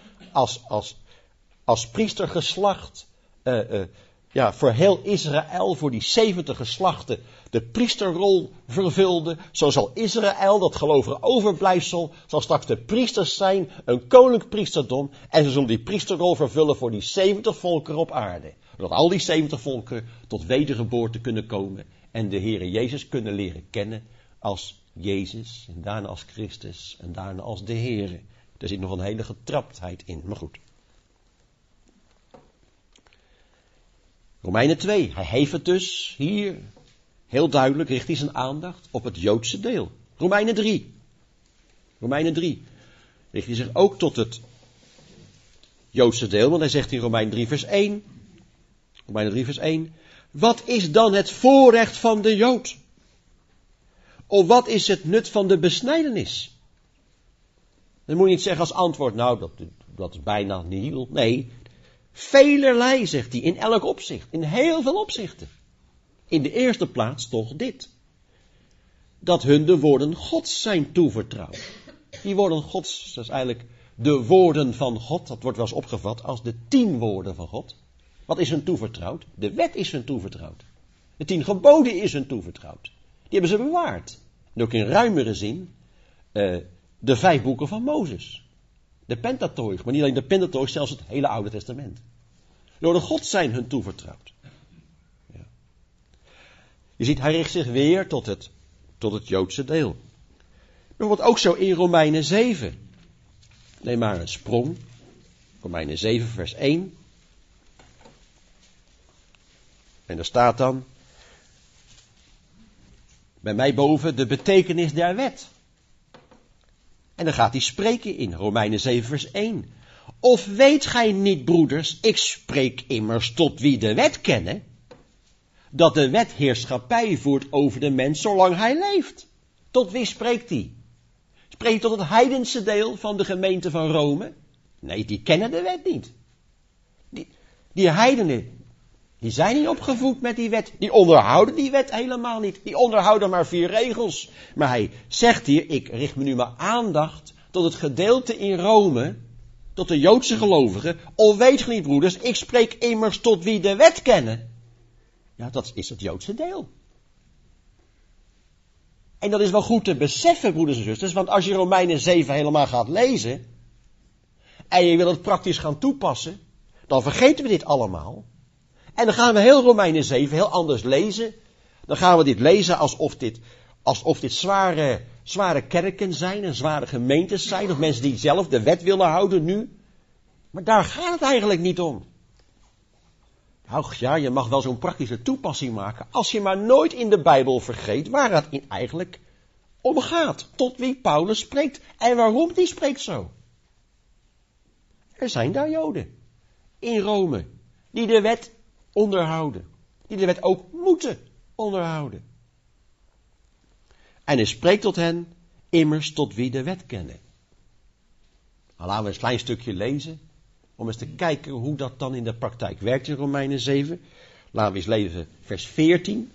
als priestergeslacht voor heel Israël, voor die 70 geslachten, de priesterrol vervulde. Zo zal Israël, dat gelovige overblijfsel, zal straks de priesters zijn, een koninklijk priesterdom. En ze zullen die priesterrol vervullen voor die 70 volkeren op aarde. Zodat al die 70 volkeren tot wedergeboorte kunnen komen en de Heere Jezus kunnen leren kennen als Jezus, en daarna als Christus, en daarna als de Heere. Er zit nog een hele getraptheid in, maar goed. Romeinen 2, hij heeft het dus hier heel duidelijk, richt hij zijn aandacht op het Joodse deel. Romeinen 3, richt hij zich ook tot het Joodse deel, want hij zegt in Romeinen 3 vers 1, wat is dan het voorrecht van de Jood? Of wat is het nut van de besnijdenis? Dan moet je niet zeggen als antwoord, nou dat is bijna nihil. Nee, velerlei, zegt hij, in elk opzicht, in heel veel opzichten. In de eerste plaats toch dit. Dat hun de woorden Gods zijn toevertrouwd. Die woorden Gods, dat is eigenlijk de woorden van God. Dat wordt wel eens opgevat als de 10 woorden van God. Wat is hun toevertrouwd? De wet is hun toevertrouwd. De 10 geboden is hun toevertrouwd. Die hebben ze bewaard. En ook in ruimere zin de 5 boeken van Mozes. De Pentateuch, maar niet alleen de Pentateuch, zelfs het hele Oude Testament. De woorden God zijn hun toevertrouwd. Ja. Je ziet, hij richt zich weer tot het Joodse deel. Bijvoorbeeld ook zo in Romeinen 7. Neem maar een sprong. Romeinen 7 vers 1. En er staat dan bij mij boven de betekenis der wet. En dan gaat hij spreken in Romeinen 7 vers 1. Of weet gij niet, broeders, ik spreek immers tot wie de wet kennen, dat de wet heerschappij voert over de mens zolang hij leeft. Tot wie spreekt hij? Spreekt hij tot het heidense deel van de gemeente van Rome? Nee, die kennen de wet niet. Die heidenen, die zijn niet opgevoed met die wet. Die onderhouden die wet helemaal niet. Die onderhouden maar 4 regels. Maar hij zegt hier, ik richt me nu maar aandacht tot het gedeelte in Rome, tot de Joodse gelovigen. Of weet je niet, broeders, ik spreek immers tot wie de wet kennen. Ja, dat is het Joodse deel. En dat is wel goed te beseffen, broeders en zusters, want als je Romeinen 7 helemaal gaat lezen, en je wil het praktisch gaan toepassen, dan vergeten we dit allemaal. En dan gaan we heel Romeinen 7 heel anders lezen. Dan gaan we dit lezen alsof dit zware kerken zijn en zware gemeentes zijn, of mensen die zelf de wet willen houden nu. Maar daar gaat het eigenlijk niet om. Nou ja, je mag wel zo'n praktische toepassing maken, als je maar nooit in de Bijbel vergeet waar het eigenlijk om gaat. Tot wie Paulus spreekt en waarom die spreekt zo. Er zijn daar Joden in Rome die de wet onderhouden. Die de wet ook moeten onderhouden. En hij spreekt tot hen immers tot wie de wet kennen. Nou, laten we een klein stukje lezen. Om eens te kijken hoe dat dan in de praktijk werkt in Romeinen 7. Laten we eens lezen vers 14.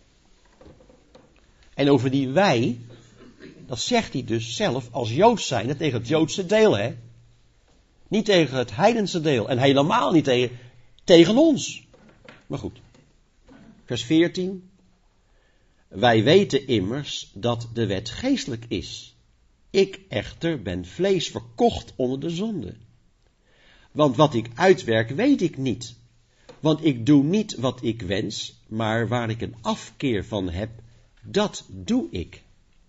En over die wij, dat zegt hij dus zelf als Joods zijnde tegen het Joodse deel, hè. Niet tegen het heidense deel en helemaal niet tegen ons. Maar goed, vers 14. Wij weten immers dat de wet geestelijk is. Ik echter ben vlees verkocht onder de zonde. Want wat ik uitwerk, weet ik niet. Want ik doe niet wat ik wens, maar waar ik een afkeer van heb, dat doe ik.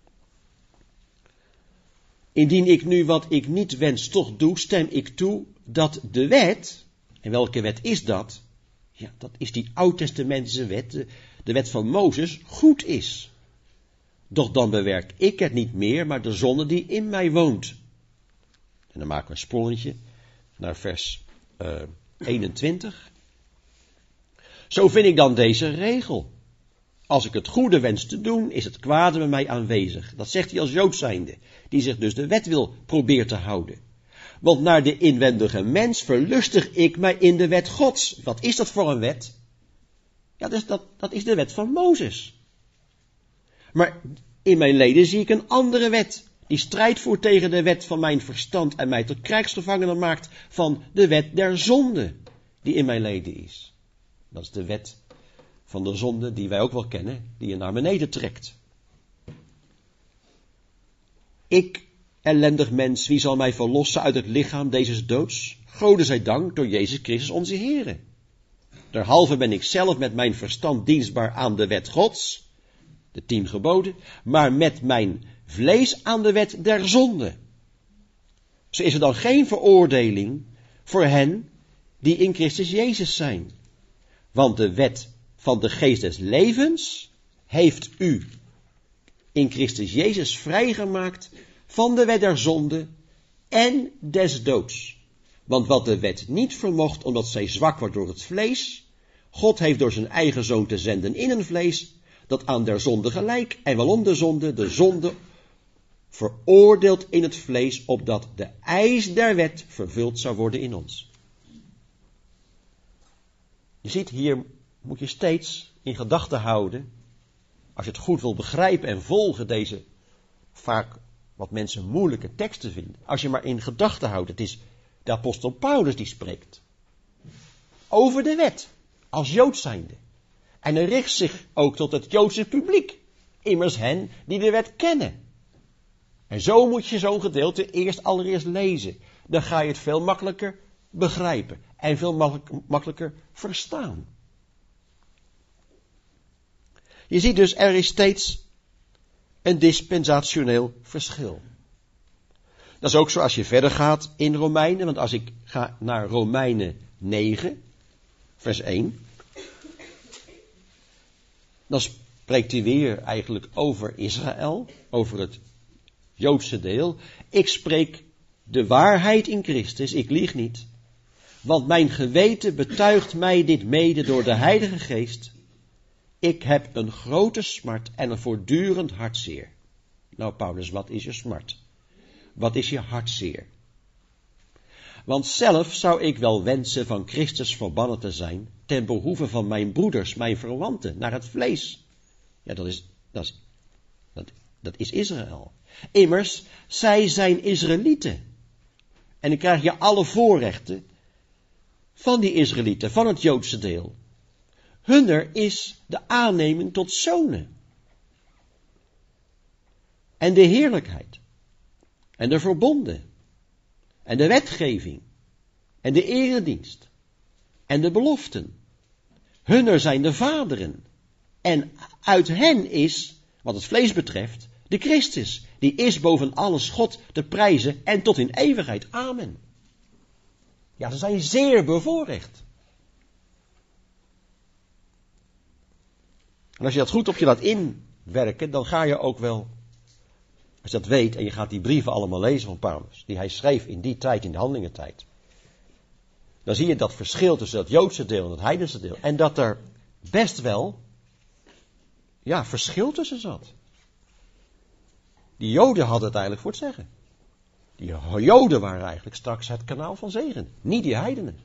Indien ik nu wat ik niet wens toch doe, stem ik toe dat de wet, en welke wet is dat? Ja, dat is die oud-testamentische wet, de wet van Mozes, goed is. Doch dan bewerk ik het niet meer, maar de zonde die in mij woont. En dan maken we een sprongetje naar vers 21. Zo vind ik dan deze regel. Als ik het goede wens te doen, is het kwade bij mij aanwezig. Dat zegt hij als Jood zijnde, die zich dus de wet wil proberen te houden. Want naar de inwendige mens verlustig ik mij in de wet Gods. Wat is dat voor een wet? Ja, dus dat is de wet van Mozes. Maar in mijn leden zie ik een andere wet, die strijd voert tegen de wet van mijn verstand en mij tot krijgsgevangene maakt van de wet der zonde, die in mijn leden is. Dat is de wet van de zonde die wij ook wel kennen, die je naar beneden trekt. Ik, ellendig mens, wie zal mij verlossen uit het lichaam deze doods? Gode zij dank door Jezus Christus onze Here. Derhalve ben ik zelf met mijn verstand dienstbaar aan de wet Gods, de 10 geboden, maar met mijn vlees aan de wet der zonde. Zo is er dan geen veroordeling voor hen die in Christus Jezus zijn. Want de wet van de geest des levens heeft u in Christus Jezus vrijgemaakt van de wet der zonde en des doods. Want wat de wet niet vermocht, omdat zij zwak wordt door het vlees, God heeft door zijn eigen zoon te zenden in een vlees, dat aan der zonde gelijk, en waarom de zonde veroordeeld in het vlees, opdat de eis der wet vervuld zou worden in ons. Je ziet, hier moet je steeds in gedachten houden, als je het goed wil begrijpen en volgen deze vaak wat mensen moeilijke teksten vinden. Als je maar in gedachten houdt, het is de apostel Paulus die spreekt over de wet, als Jood zijnde. En hij richt zich ook tot het Joodse publiek, immers hen die de wet kennen. En zo moet je zo'n gedeelte allereerst lezen. Dan ga je het veel makkelijker begrijpen en veel makkelijker verstaan. Je ziet dus, er is steeds een dispensationeel verschil. Dat is ook zo als je verder gaat in Romeinen, want als ik ga naar Romeinen 9, vers 1, dan spreekt hij weer eigenlijk over Israël, over het Joodse deel. Ik spreek de waarheid in Christus, ik lieg niet. Want mijn geweten betuigt mij dit mede door de Heilige Geest. Ik heb een grote smart en een voortdurend hartzeer. Nou Paulus, wat is je smart? Wat is je hartzeer? Want zelf zou ik wel wensen van Christus verbannen te zijn, ten behoeve van mijn broeders, mijn verwanten, naar het vlees. Ja, dat is Israël. Immers, zij zijn Israëlieten. En dan krijg je alle voorrechten van die Israëlieten, van het Joodse deel. Hunner is de aanneming tot zonen. En de heerlijkheid. En de verbonden. En de wetgeving. En de eredienst. En de beloften. Hunner zijn de vaderen. En uit hen is, wat het vlees betreft, de Christus. Die is boven alles God te prijzen en tot in eeuwigheid. Amen. Ja, ze zijn zeer bevoorrecht. En als je dat goed op je laat inwerken, dan ga je ook wel, als je dat weet en je gaat die brieven allemaal lezen van Paulus, die hij schreef in die tijd, in de handelingentijd, dan zie je dat verschil tussen dat Joodse deel en het heidense deel. En dat er best wel, ja, verschil tussen zat. Die Joden hadden het eigenlijk voor het zeggen. Die Joden waren eigenlijk straks het kanaal van zegen, niet die heidenen.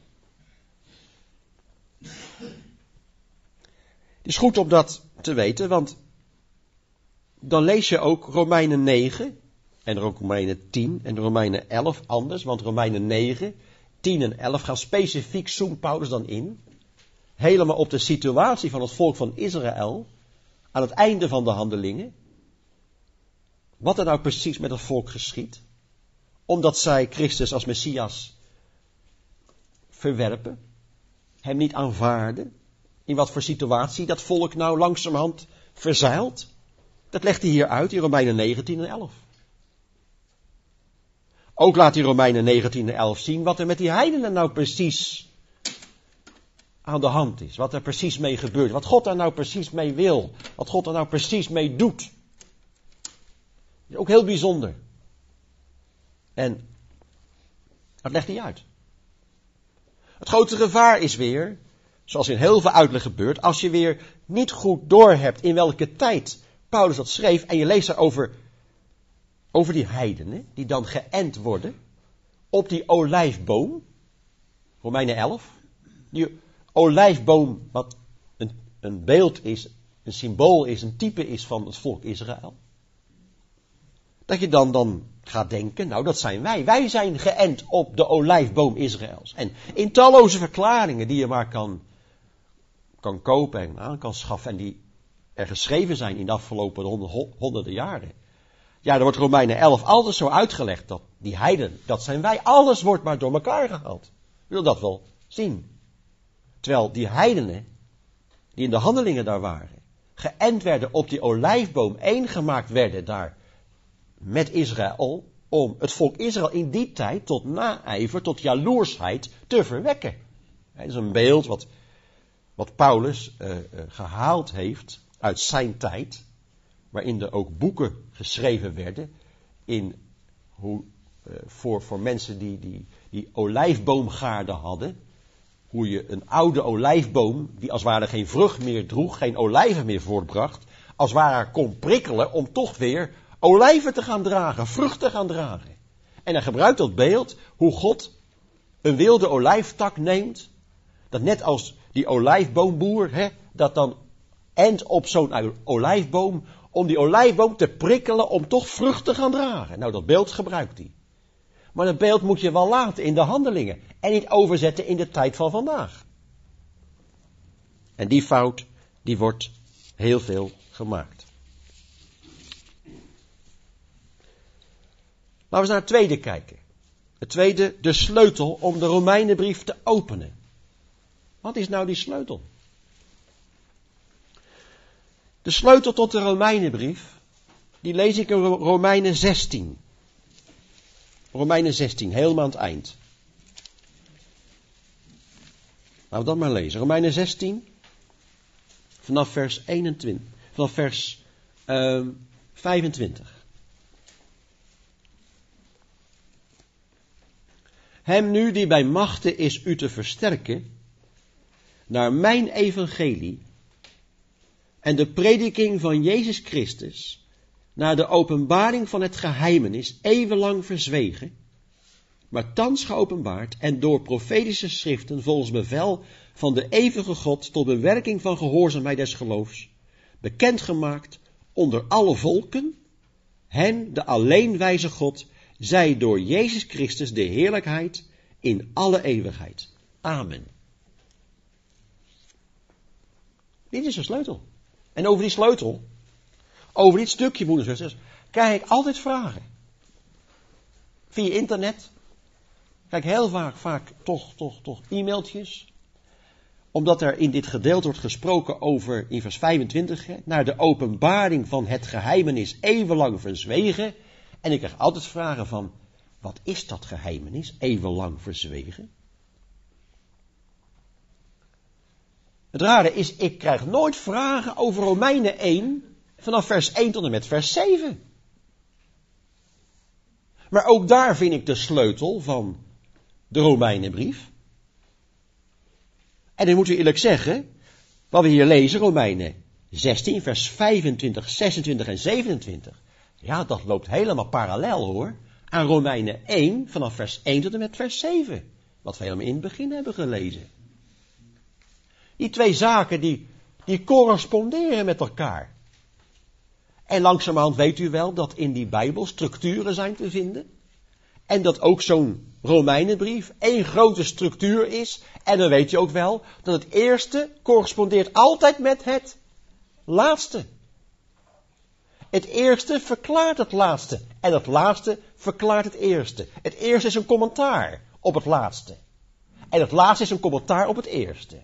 Het is goed om dat te weten, want dan lees je ook Romeinen 9 en Romeinen 10 en Romeinen 11 anders, want Romeinen 9, 10 en 11 gaan specifiek, zoomt Paulus dan in, helemaal op de situatie van het volk van Israël aan het einde van de handelingen. Wat er nou precies met het volk geschiedt, omdat zij Christus als Messias verwerpen, hem niet aanvaarden. In wat voor situatie dat volk nou langzamerhand verzeilt. Dat legt hij hier uit in Romeinen 19 en 11. Ook laat hij Romeinen 19 en 11 zien wat er met die heidenen nou precies aan de hand is. Wat er precies mee gebeurt. Wat God daar nou precies mee wil. Wat God daar nou precies mee doet. Dat is ook heel bijzonder. En dat legt hij uit. Het grote gevaar is weer, zoals in heel veel uitleg gebeurt, als je weer niet goed doorhebt in welke tijd Paulus dat schreef en je leest daarover over die heidenen die dan geënt worden op die olijfboom, Romeinen 11, die olijfboom wat een beeld is, een symbool is, een type is van het volk Israël. Dat je dan gaat denken, nou dat zijn wij. Wij zijn geënt op de olijfboom Israëls. En in talloze verklaringen die je maar kan kopen en aan kan schaffen en die er geschreven zijn in de afgelopen honderden jaren. Ja, dan wordt Romeinen 11 altijd zo uitgelegd dat die heiden, dat zijn wij. Alles wordt maar door elkaar gehaald. Je wil dat wel zien. Terwijl die heidenen, die in de handelingen daar waren, geënt werden op die olijfboom, één gemaakt werden daar met Israël, om het volk Israël in die tijd tot naijver, tot jaloersheid te verwekken. Het is een beeld wat Paulus gehaald heeft uit zijn tijd, waarin er ook boeken geschreven werden voor mensen die olijfboomgaarden hadden, hoe je een oude olijfboom, die als het ware geen vrucht meer droeg, geen olijven meer voortbracht, als het ware kon prikkelen om toch weer olijven te gaan dragen, vrucht te gaan dragen. En hij gebruikt dat beeld hoe God een wilde olijftak neemt, dat net als die olijfboomboer, dat dan endt op zo'n olijfboom, om die olijfboom te prikkelen om toch vrucht te gaan dragen. Nou, dat beeld gebruikt hij. Maar dat beeld moet je wel laten in de handelingen en niet overzetten in de tijd van vandaag. En die fout, die wordt heel veel gemaakt. Laten we eens naar het tweede kijken. Het tweede, de sleutel om de Romeinenbrief te openen. Wat is nou die sleutel? De sleutel tot de Romeinenbrief, die lees ik in Romeinen 16. Romeinen 16, helemaal aan het eind. Laten we dat maar lezen. Romeinen 16, vanaf vers 25. hem nu die bij machte is u te versterken, naar mijn evangelie en de prediking van Jezus Christus, naar de openbaring van het geheimenis, eeuwenlang verzwegen, maar thans geopenbaard en door profetische schriften volgens bevel van de eeuwige God tot bewerking van gehoorzaamheid des geloofs, bekendgemaakt onder alle volken, hen, de alleenwijze God, zij door Jezus Christus de heerlijkheid in alle eeuwigheid. Amen. Dit is een sleutel. En over die sleutel, over dit stukje, broeders en zusters, krijg ik altijd vragen. Via internet. Kijk, heel vaak toch e-mailtjes. Omdat er in dit gedeelte wordt gesproken over, in vers 25, naar de openbaring van het geheimenis eeuwenlang verzwegen. En ik krijg altijd vragen van, wat is dat geheimenis, eeuwenlang verzwegen? Het rare is, ik krijg nooit vragen over Romeinen 1, vanaf vers 1 tot en met vers 7. Maar ook daar vind ik de sleutel van de Romeinenbrief. En ik moet u eerlijk zeggen, wat we hier lezen, Romeinen 16, vers 25, 26 en 27. Ja, dat loopt helemaal parallel hoor, aan Romeinen 1, vanaf vers 1 tot en met vers 7. Wat we helemaal in het begin hebben gelezen. Die twee zaken die corresponderen met elkaar. En langzamerhand weet u wel dat in die Bijbel structuren zijn te vinden. En dat ook zo'n Romeinenbrief één grote structuur is. En dan weet je ook wel dat het eerste correspondeert altijd met het laatste. Het eerste verklaart het laatste. En het laatste verklaart het eerste. Het eerste is een commentaar op het laatste. En het laatste is een commentaar op het eerste.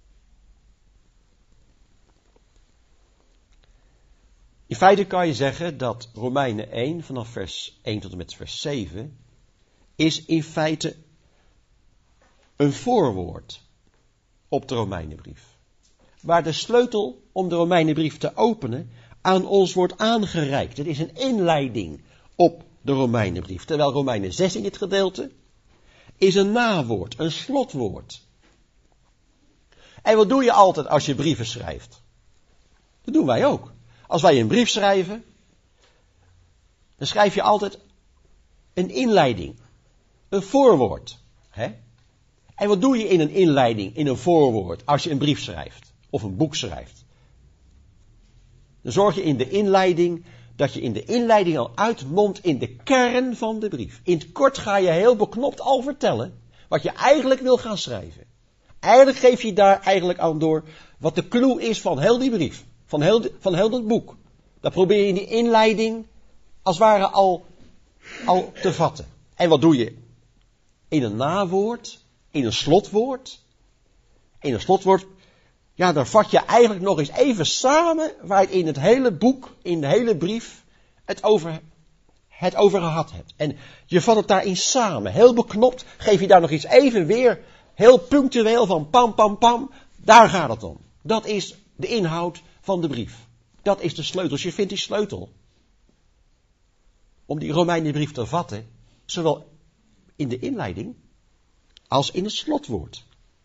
In feite kan je zeggen dat Romeinen 1 vanaf vers 1 tot en met vers 7 is in feite een voorwoord op de Romeinenbrief. Waar de sleutel om de Romeinenbrief te openen aan ons wordt aangereikt. Het is een inleiding op de Romeinenbrief. Terwijl Romeinen 6 in dit gedeelte is een nawoord, een slotwoord. En wat doe je altijd als je brieven schrijft? Dat doen wij ook. Als wij een brief schrijven, dan schrijf je altijd een inleiding, een voorwoord. Hè? En wat doe je in een inleiding, in een voorwoord, als je een brief schrijft of een boek schrijft? Dan zorg je in de inleiding dat je in de inleiding al uitmondt in de kern van de brief. In het kort ga je heel beknopt al vertellen wat je eigenlijk wil gaan schrijven. Eigenlijk geef je daar eigenlijk aan door wat de clue is van heel die brief. Van heel dat boek. Dat probeer je in die inleiding als het ware al te vatten. En wat doe je? In een nawoord, in een slotwoord. In een slotwoord, ja, daar vat je eigenlijk nog eens even samen waar je in het hele boek, in de hele brief, het over gehad hebt. En je vat het daarin samen. Heel beknopt geef je daar nog eens even weer, heel punctueel van pam, pam, pam. Daar gaat het om. Dat is de inhoud van de brief. Dat is de sleutel. Dus je vindt die sleutel om die Romeinenbrief te vatten, zowel in de inleiding als in het slotwoord.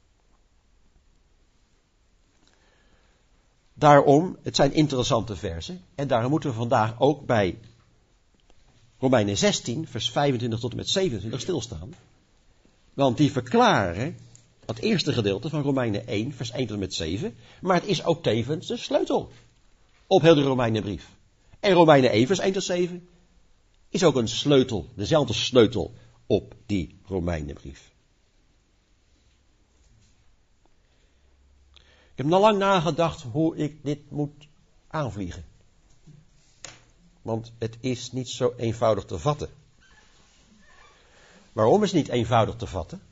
Daarom, het zijn interessante versen en daarom moeten we vandaag ook bij Romeinen 16, vers 25 tot en met 27 stilstaan. Want die verklaren het eerste gedeelte van Romeinen 1, vers 1 tot en met 7. Maar het is ook tevens de sleutel op heel de Romeinenbrief. En Romeinen 1, vers 1 tot 7 is ook een sleutel, dezelfde sleutel op die Romeinenbrief. Ik heb nog lang nagedacht hoe ik dit moet aanvliegen. Want het is niet zo eenvoudig te vatten. Waarom is het niet eenvoudig te vatten?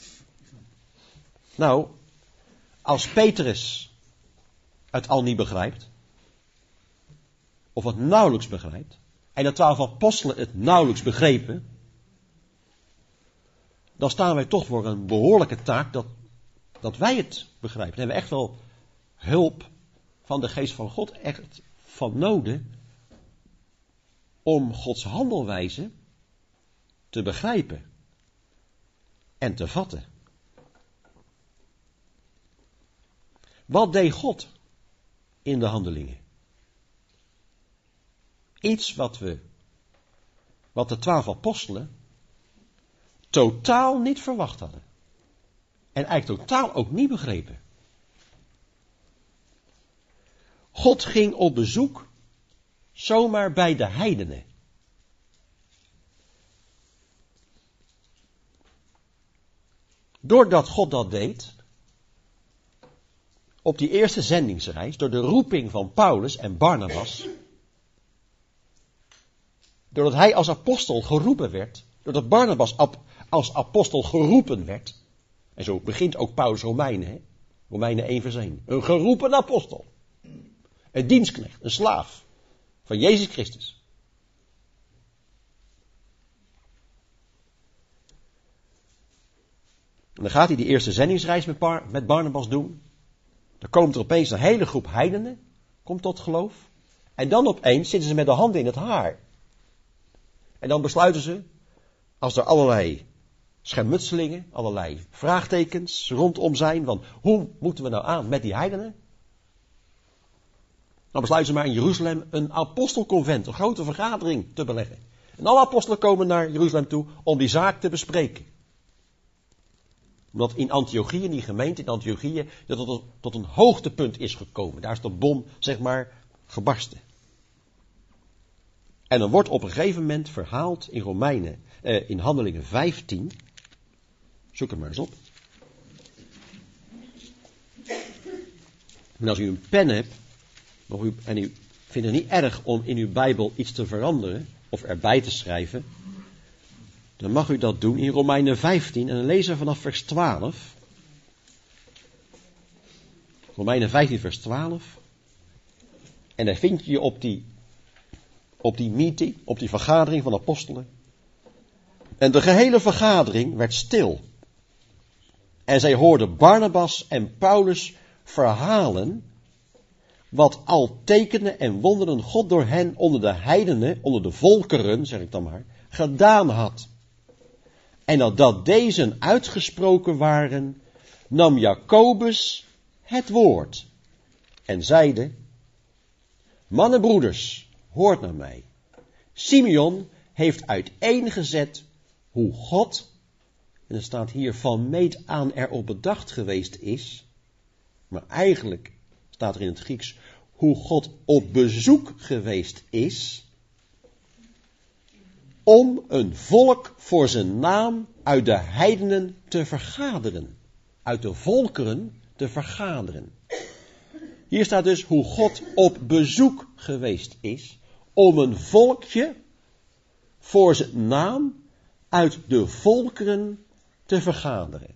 Nou, als Petrus het al niet begrijpt, of het nauwelijks begrijpt, en de 12 apostelen het nauwelijks begrepen, dan staan wij toch voor een behoorlijke taak dat wij het begrijpen. Dan hebben we echt wel hulp van de geest van God, echt van noden, om Gods handelwijze te begrijpen. en te vatten. Wat deed God in de handelingen? Iets wat de 12 apostelen totaal niet verwacht hadden. En eigenlijk totaal ook niet begrepen. God ging op bezoek zomaar bij de heidenen. Doordat God dat deed, op die eerste zendingsreis, door de roeping van Paulus en Barnabas, doordat hij als apostel geroepen werd, doordat Barnabas als apostel geroepen werd, en zo begint ook Paulus Romeinen, hè? Romeinen 1 vers 1, een geroepen apostel, een dienstknecht, een slaaf van Jezus Christus. En dan gaat hij die eerste zendingsreis met Barnabas doen. Dan komt er opeens een hele groep heidenen, komt tot geloof. En dan opeens zitten ze met de handen in het haar. En dan besluiten ze, als er allerlei schermutselingen, allerlei vraagtekens rondom zijn, van hoe moeten we nou aan met die heidenen? Dan besluiten ze maar in Jeruzalem een apostelconvent, een grote vergadering te beleggen. En alle apostelen komen naar Jeruzalem toe om die zaak te bespreken. Omdat in Antiochië, in die gemeente in Antiochië, dat tot een hoogtepunt is gekomen. Daar is de bom, zeg maar, gebarsten. En dan wordt op een gegeven moment verhaald in Handelingen 15. Zoek het maar eens op. En als u een pen hebt, en u vindt het niet erg om in uw Bijbel iets te veranderen, of erbij te schrijven, dan mag u dat doen in Romeinen 15 en dan lezen we vanaf vers 12. Romeinen 15 vers 12. En daar vind je op die meeting, op die vergadering van apostelen. En de gehele vergadering werd stil. En zij hoorden Barnabas en Paulus verhalen wat al tekenen en wonderen God door hen onder de heidenen, onder de volkeren, zeg ik dan maar, gedaan had. En nadat deze uitgesproken waren, nam Jacobus het woord en zeide: Mannenbroeders, hoort naar mij. Simeon heeft uiteengezet hoe God, en er staat hier van meet aan erop bedacht geweest is, maar eigenlijk staat er in het Grieks hoe God op bezoek geweest is, om een volk voor zijn naam uit de heidenen te vergaderen. Uit de volkeren te vergaderen. Hier staat dus hoe God op bezoek geweest is, om een volkje voor zijn naam uit de volkeren te vergaderen.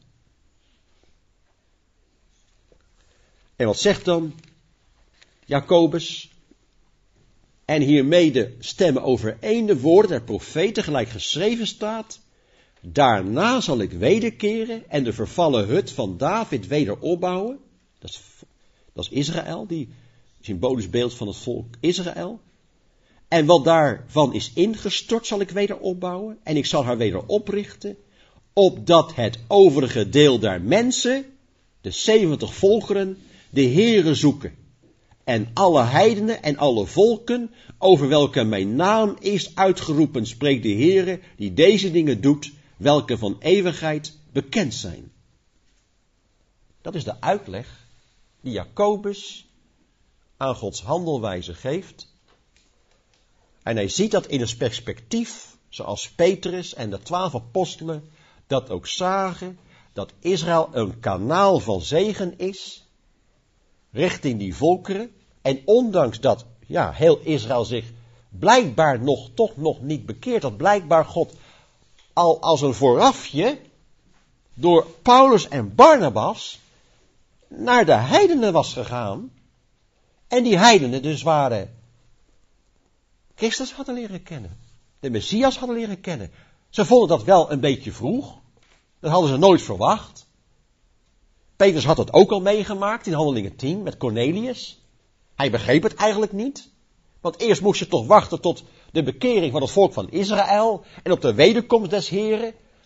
En wat zegt dan Jacobus? En hiermede stemmen overeen de woorden der profeten, gelijk geschreven staat: daarna zal ik wederkeren en de vervallen hut van David weder opbouwen. Dat is Israël, die symbolisch beeld van het volk Israël. En wat daarvan is ingestort zal ik weder opbouwen. En ik zal haar weder oprichten, opdat het overige deel der mensen, de 70 volkeren, de Heere zoeken. En alle heidenen en alle volken, over welke mijn naam is uitgeroepen, spreekt de Heere, die deze dingen doet, welke van eeuwigheid bekend zijn. Dat is de uitleg die Jacobus aan Gods handelwijze geeft. En hij ziet dat in een perspectief, zoals Petrus en de 12 apostelen dat ook zagen, dat Israël een kanaal van zegen is, richting die volkeren. En ondanks dat, heel Israël zich blijkbaar toch nog niet bekeert, dat blijkbaar God al als een voorafje door Paulus en Barnabas naar de heidenen was gegaan. En die heidenen dus waren Christus hadden leren kennen. De Messias hadden leren kennen. Ze vonden dat wel een beetje vroeg. Dat hadden ze nooit verwacht. Petrus had het ook al meegemaakt in Handelingen 10 met Cornelius. Hij begreep het eigenlijk niet. Want eerst moest je toch wachten tot de bekering van het volk van Israël en op de wederkomst des Heren.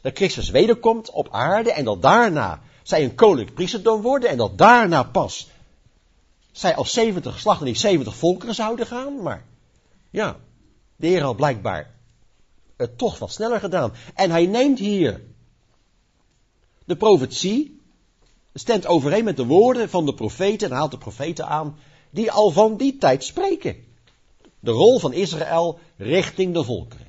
dat Christus wederkomt op aarde en dat daarna zij een koninklijk priesterdom worden en dat daarna pas zij als 70 geslachten die 70 volkeren zouden gaan. Maar ja, de Heer had blijkbaar het toch wat sneller gedaan. En hij neemt hier de profetie, stemt overeen met de woorden van de profeten en haalt de profeten aan die al van die tijd spreken. De rol van Israël richting de volkeren.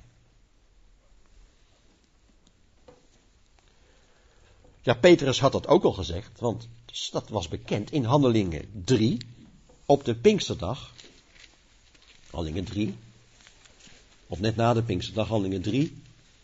Ja, Petrus had dat ook al gezegd, want dat was bekend in Handelingen 3, op de Pinksterdag. Handelingen 3, of net na de Pinksterdag, Handelingen 3.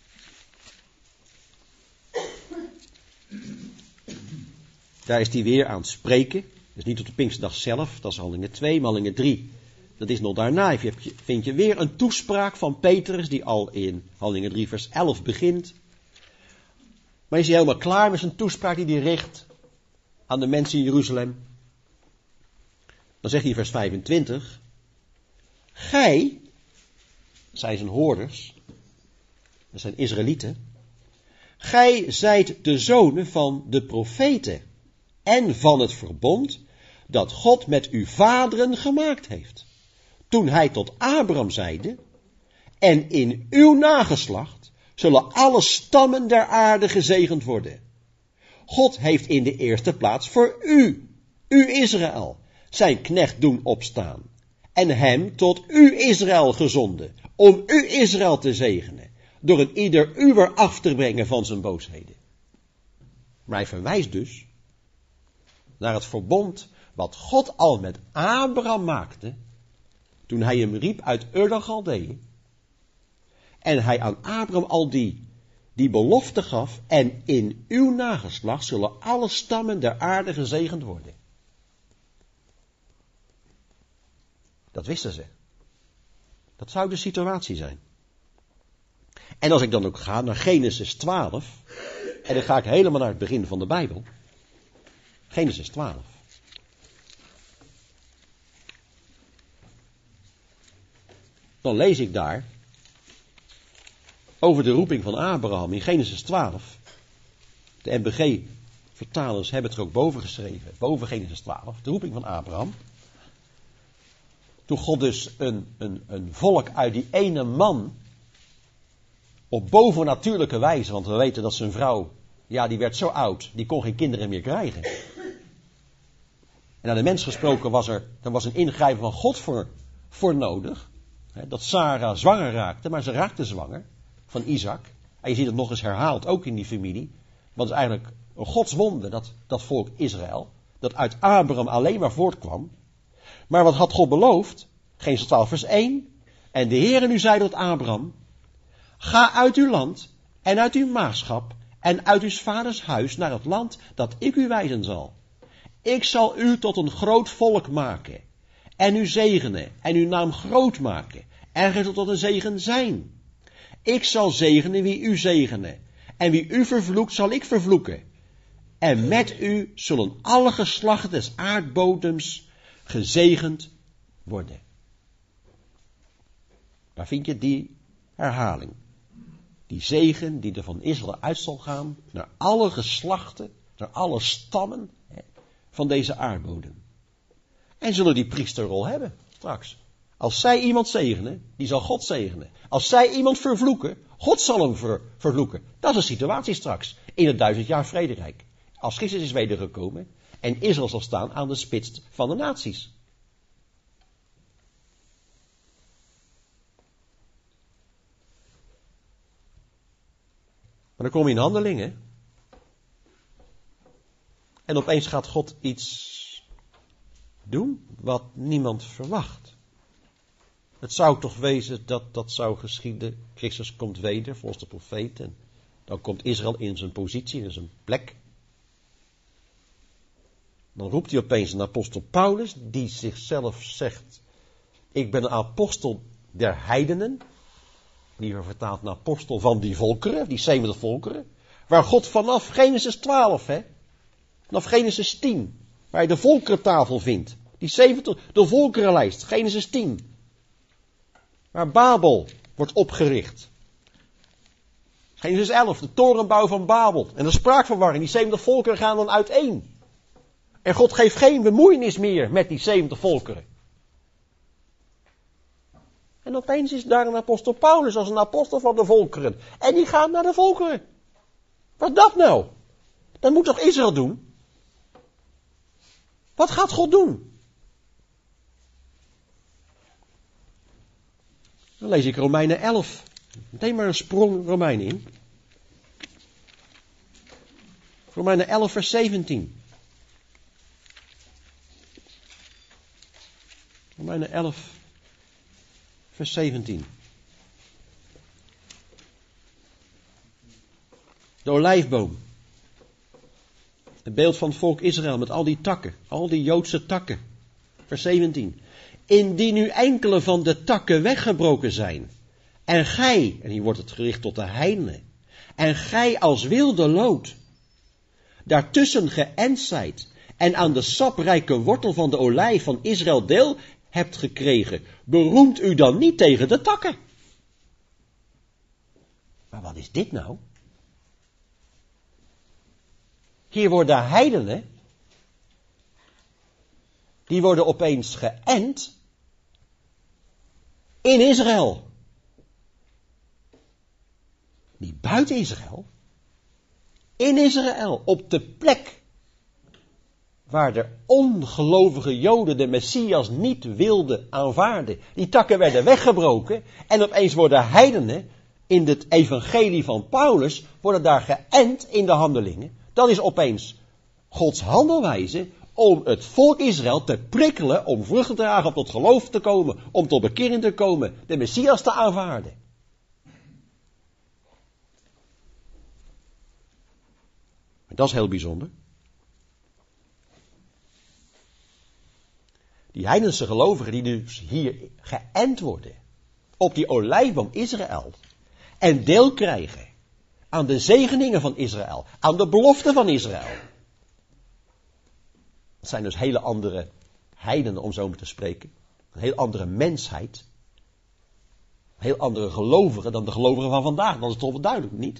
Daar is hij weer aan het spreken. Dus niet op de Pinksterdag zelf, dat is Handelingen 2, maar Handelingen 3. Dat is nog daarna, vind je weer een toespraak van Petrus, die al in Handelingen 3 vers 11 begint. Maar is hij helemaal klaar met zijn toespraak die hij richt aan de mensen in Jeruzalem? Dan zegt hij in vers 25. Gij, zij zijn hoorders, dat zijn Israëlieten. Gij zijt de zonen van de profeten en van het verbond dat God met uw vaderen gemaakt heeft. Toen hij tot Abraham zeide, en in uw nageslacht zullen alle stammen der aarde gezegend worden. God heeft in de eerste plaats voor u Israël, zijn knecht doen opstaan. En hem tot u Israël gezonden, om u Israël te zegenen, door een ieder uwer af te brengen van zijn boosheden. Maar hij verwijst dus naar het verbond wat God al met Abraham maakte, toen hij hem riep uit Ur der Galdeeën. En hij aan Abraham al die belofte gaf, en in uw nageslacht zullen alle stammen der aarde gezegend worden. Dat wisten ze. Dat zou de situatie zijn. En als ik dan ook ga naar Genesis 12, en dan ga ik helemaal naar het begin van de Bijbel. Genesis 12. Dan lees ik daar over de roeping van Abraham in Genesis 12. De NBG-vertalers hebben het er ook boven geschreven, boven Genesis 12, de roeping van Abraham. Toen God dus een volk uit die ene man op bovennatuurlijke wijze, want we weten dat zijn vrouw, ja, die werd zo oud, die kon geen kinderen meer krijgen. En aan de mens gesproken was er een ingrijpen van God voor nodig. Hè, dat Sarah zwanger raakte, maar ze raakte zwanger van Isaac. En je ziet het nog eens herhaald, ook in die familie. Want het is eigenlijk een godswonde, dat volk Israël, dat uit Abraham alleen maar voortkwam. Maar wat had God beloofd? Genesis 12 vers 1. En de Heere nu zei tot Abraham, ga uit uw land en uit uw maagschap en uit uw vaders huis naar het land dat ik u wijzen zal. Ik zal u tot een groot volk maken en u zegenen en uw naam groot maken en gij zult tot een zegen zijn. Ik zal zegenen wie u zegenen en wie u vervloekt zal ik vervloeken. En met u zullen alle geslachten des aardbodems gezegend worden. Waar vind je die herhaling? Die zegen die er van Israël uit zal gaan naar alle geslachten, naar alle stammen van deze aardbodem. En zullen die priesterrol hebben straks. Als zij iemand zegenen, die zal God zegenen. Als zij iemand vervloeken, God zal hem vervloeken. Dat is de situatie straks in het 1000 jaar vrederijk. Als Christus is wedergekomen en Israël zal staan aan de spits van de naties. Maar dan kom je in Handelingen. En opeens gaat God iets doen wat niemand verwacht. Het zou toch wezen dat zou geschieden. Christus komt weder volgens de profeten. En dan komt Israël in zijn positie, in zijn plek. Dan roept hij opeens een apostel Paulus, die zichzelf zegt, ik ben een apostel der heidenen. Liever vertaald een apostel van die volkeren, die 70 volkeren. Waar God vanaf Genesis 12, vanaf Genesis 10, waar je de volkerentafel vindt. Die 70, de volkerenlijst, Genesis 10. Waar Babel wordt opgericht. Genesis 11, de torenbouw van Babel. En de spraakverwarring, die 70 volkeren gaan dan uiteen. En God geeft geen bemoeienis meer met die 70 volkeren. En opeens is daar een apostel Paulus als een apostel van de volkeren. En die gaat naar de volkeren. Wat is dat nou? Dat moet toch Israël doen? Wat gaat God doen? Dan lees ik Romeinen 11. Meteen maar een sprong Romeinen in. Romeinen 11 vers 17. Romeinen 11 vers 17. De olijfboom. Het beeld van het volk Israël met al die takken. Al die Joodse takken. Vers 17. Indien nu enkele van de takken weggebroken zijn. En gij, en hier wordt het gericht tot de heidenen. En gij als wilde lood. Daartussen geënt zijt. En aan de saprijke wortel van de olijf van Israël deel hebt gekregen. Beroemt u dan niet tegen de takken. Maar wat is dit nou? Hier worden heidenen, die worden opeens geënt in Israël. Niet buiten Israël. In Israël, op de plek waar de ongelovige Joden de Messias niet wilden aanvaarden. Die takken werden weggebroken en opeens worden heidenen in het evangelie van Paulus, worden daar geënt in de handelingen. Dat is opeens Gods handelwijze om het volk Israël te prikkelen, om vrucht te dragen, om tot geloof te komen, om tot bekering te komen, de Messias te aanvaarden. Dat is heel bijzonder. Die heidense gelovigen die dus hier geënt worden op die olijfboom Israël en deel krijgen aan de zegeningen van Israël, aan de beloften van Israël. Dat zijn dus hele andere heidenen, om zo maar te spreken. Een heel andere mensheid. Heel andere gelovigen dan de gelovigen van vandaag. Dat is toch wel duidelijk, niet?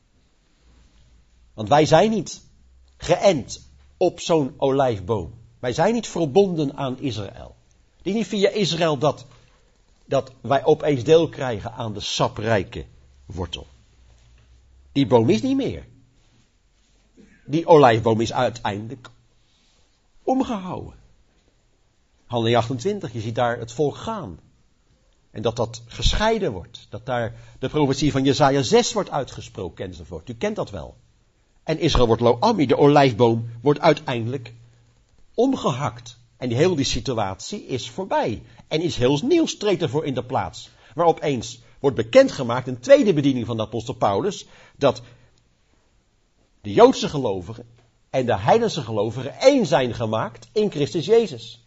Want wij zijn niet geënt op zo'n olijfboom. Wij zijn niet verbonden aan Israël. Het is niet via Israël dat wij opeens deel krijgen aan de saprijke wortel. Die boom is niet meer. Die olijfboom is uiteindelijk omgehouden. Handelingen 28, je ziet daar het volk gaan. En dat gescheiden wordt. Dat daar de profetie van Jesaja 6 wordt uitgesproken enzovoort. U kent dat wel. En Israël wordt Lo-Ammi, de olijfboom, wordt uiteindelijk omgehakt. En die situatie is voorbij. En iets heel nieuws treedt ervoor in de plaats. Waar opeens wordt bekendgemaakt, een tweede bediening van de apostel Paulus, dat de Joodse gelovigen en de heidense gelovigen één zijn gemaakt in Christus Jezus.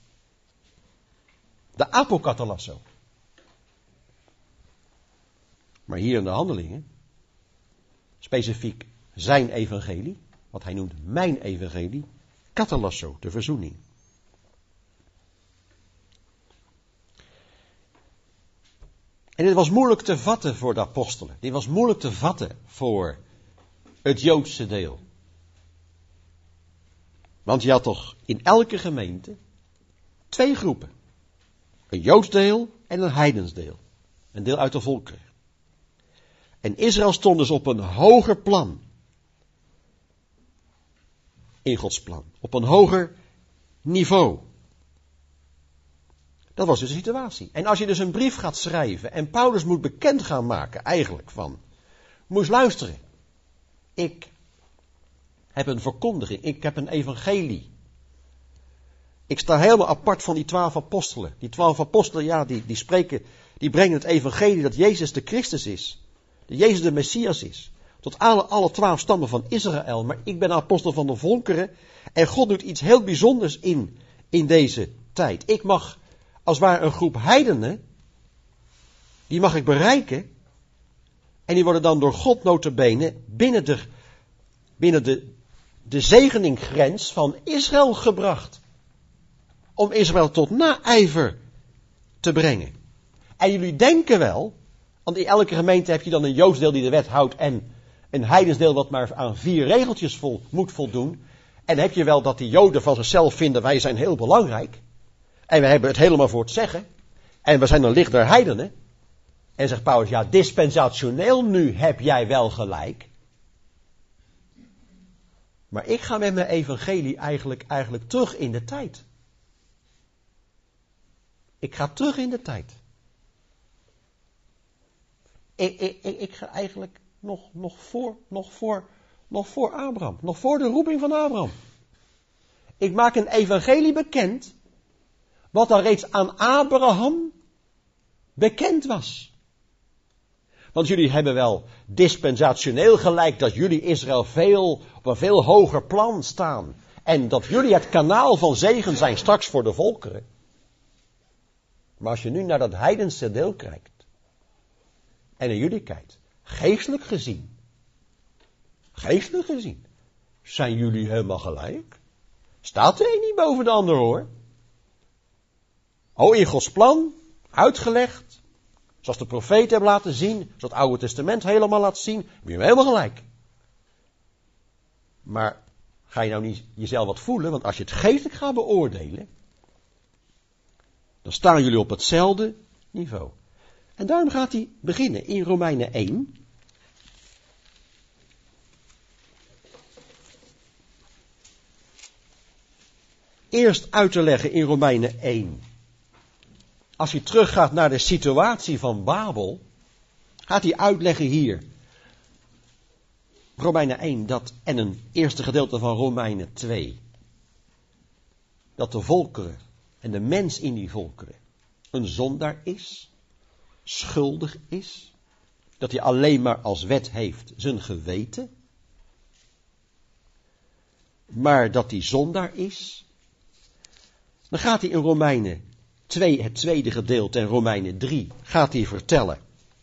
De apokatallasso. Maar hier in de handelingen, specifiek zijn evangelie, wat hij noemt mijn evangelie, katallasso, de verzoening. En dit was moeilijk te vatten voor de apostelen. Dit was moeilijk te vatten voor het Joodse deel. Want je had toch in elke gemeente 2 groepen. Een Joods deel en een heidens deel. Een deel uit de volkeren. En Israël stond dus op een hoger plan. In Gods plan. Op een hoger niveau. Dat was dus de situatie. En als je dus een brief gaat schrijven en Paulus moet bekend gaan maken eigenlijk van, moest luisteren. Ik heb een verkondiging, ik heb een evangelie. Ik sta helemaal apart van die 12 apostelen. Die 12 apostelen, ja, die spreken, die brengen het evangelie dat Jezus de Christus is. Dat Jezus de Messias is. Tot alle 12 stammen van Israël. Maar ik ben apostel van de volkeren. En God doet iets heel bijzonders in deze tijd. Ik mag als het ware een groep heidenen, die mag ik bereiken. En die worden dan door God nota bene binnen de zegeninggrens van Israël gebracht. Om Israël tot naijver te brengen. En jullie denken wel, want in elke gemeente heb je dan een Joods deel die de wet houdt en een heidensdeel wat maar aan 4 regeltjes moet voldoen. En dan heb je wel dat die Joden van zichzelf vinden, wij zijn heel belangrijk. En we hebben het helemaal voor het zeggen. En we zijn een licht der heidenen. En zegt Paulus, ja, dispensationeel nu heb jij wel gelijk. Maar ik ga met mijn evangelie eigenlijk terug in de tijd. Ik ga terug in de tijd. Ik ga eigenlijk nog voor Abraham. Nog voor de roeping van Abraham. Ik maak een evangelie bekend. Wat al reeds aan Abraham bekend was. Want jullie hebben wel dispensationeel gelijk dat jullie Israël op een veel hoger plan staan. En dat jullie het kanaal van zegen zijn straks voor de volkeren. Maar als je nu naar dat heidense deel kijkt. En naar jullie kijkt. Geestelijk gezien. Zijn jullie helemaal gelijk? Staat de een niet boven de ander hoor. In Gods plan. Uitgelegd. Zoals de profeten hebben laten zien. Zoals het Oude Testament helemaal laat zien. Heb je hem helemaal gelijk. Maar ga je nou niet jezelf wat voelen. Want als je het geestelijk gaat beoordelen. Dan staan jullie op hetzelfde niveau. En daarom gaat hij beginnen in Romeinen 1. Eerst uit te leggen in Romeinen 1. Als hij teruggaat naar de situatie van Babel, gaat hij uitleggen hier. Romeinen 1 en een eerste gedeelte van Romeinen 2. Dat de volkeren en de mens in die volkeren een zondaar is, schuldig is, dat hij alleen maar als wet heeft zijn geweten, maar dat hij zondaar is. Dan gaat hij in Romeinen 2, het tweede gedeelte, en Romeinen 3, gaat hij vertellen.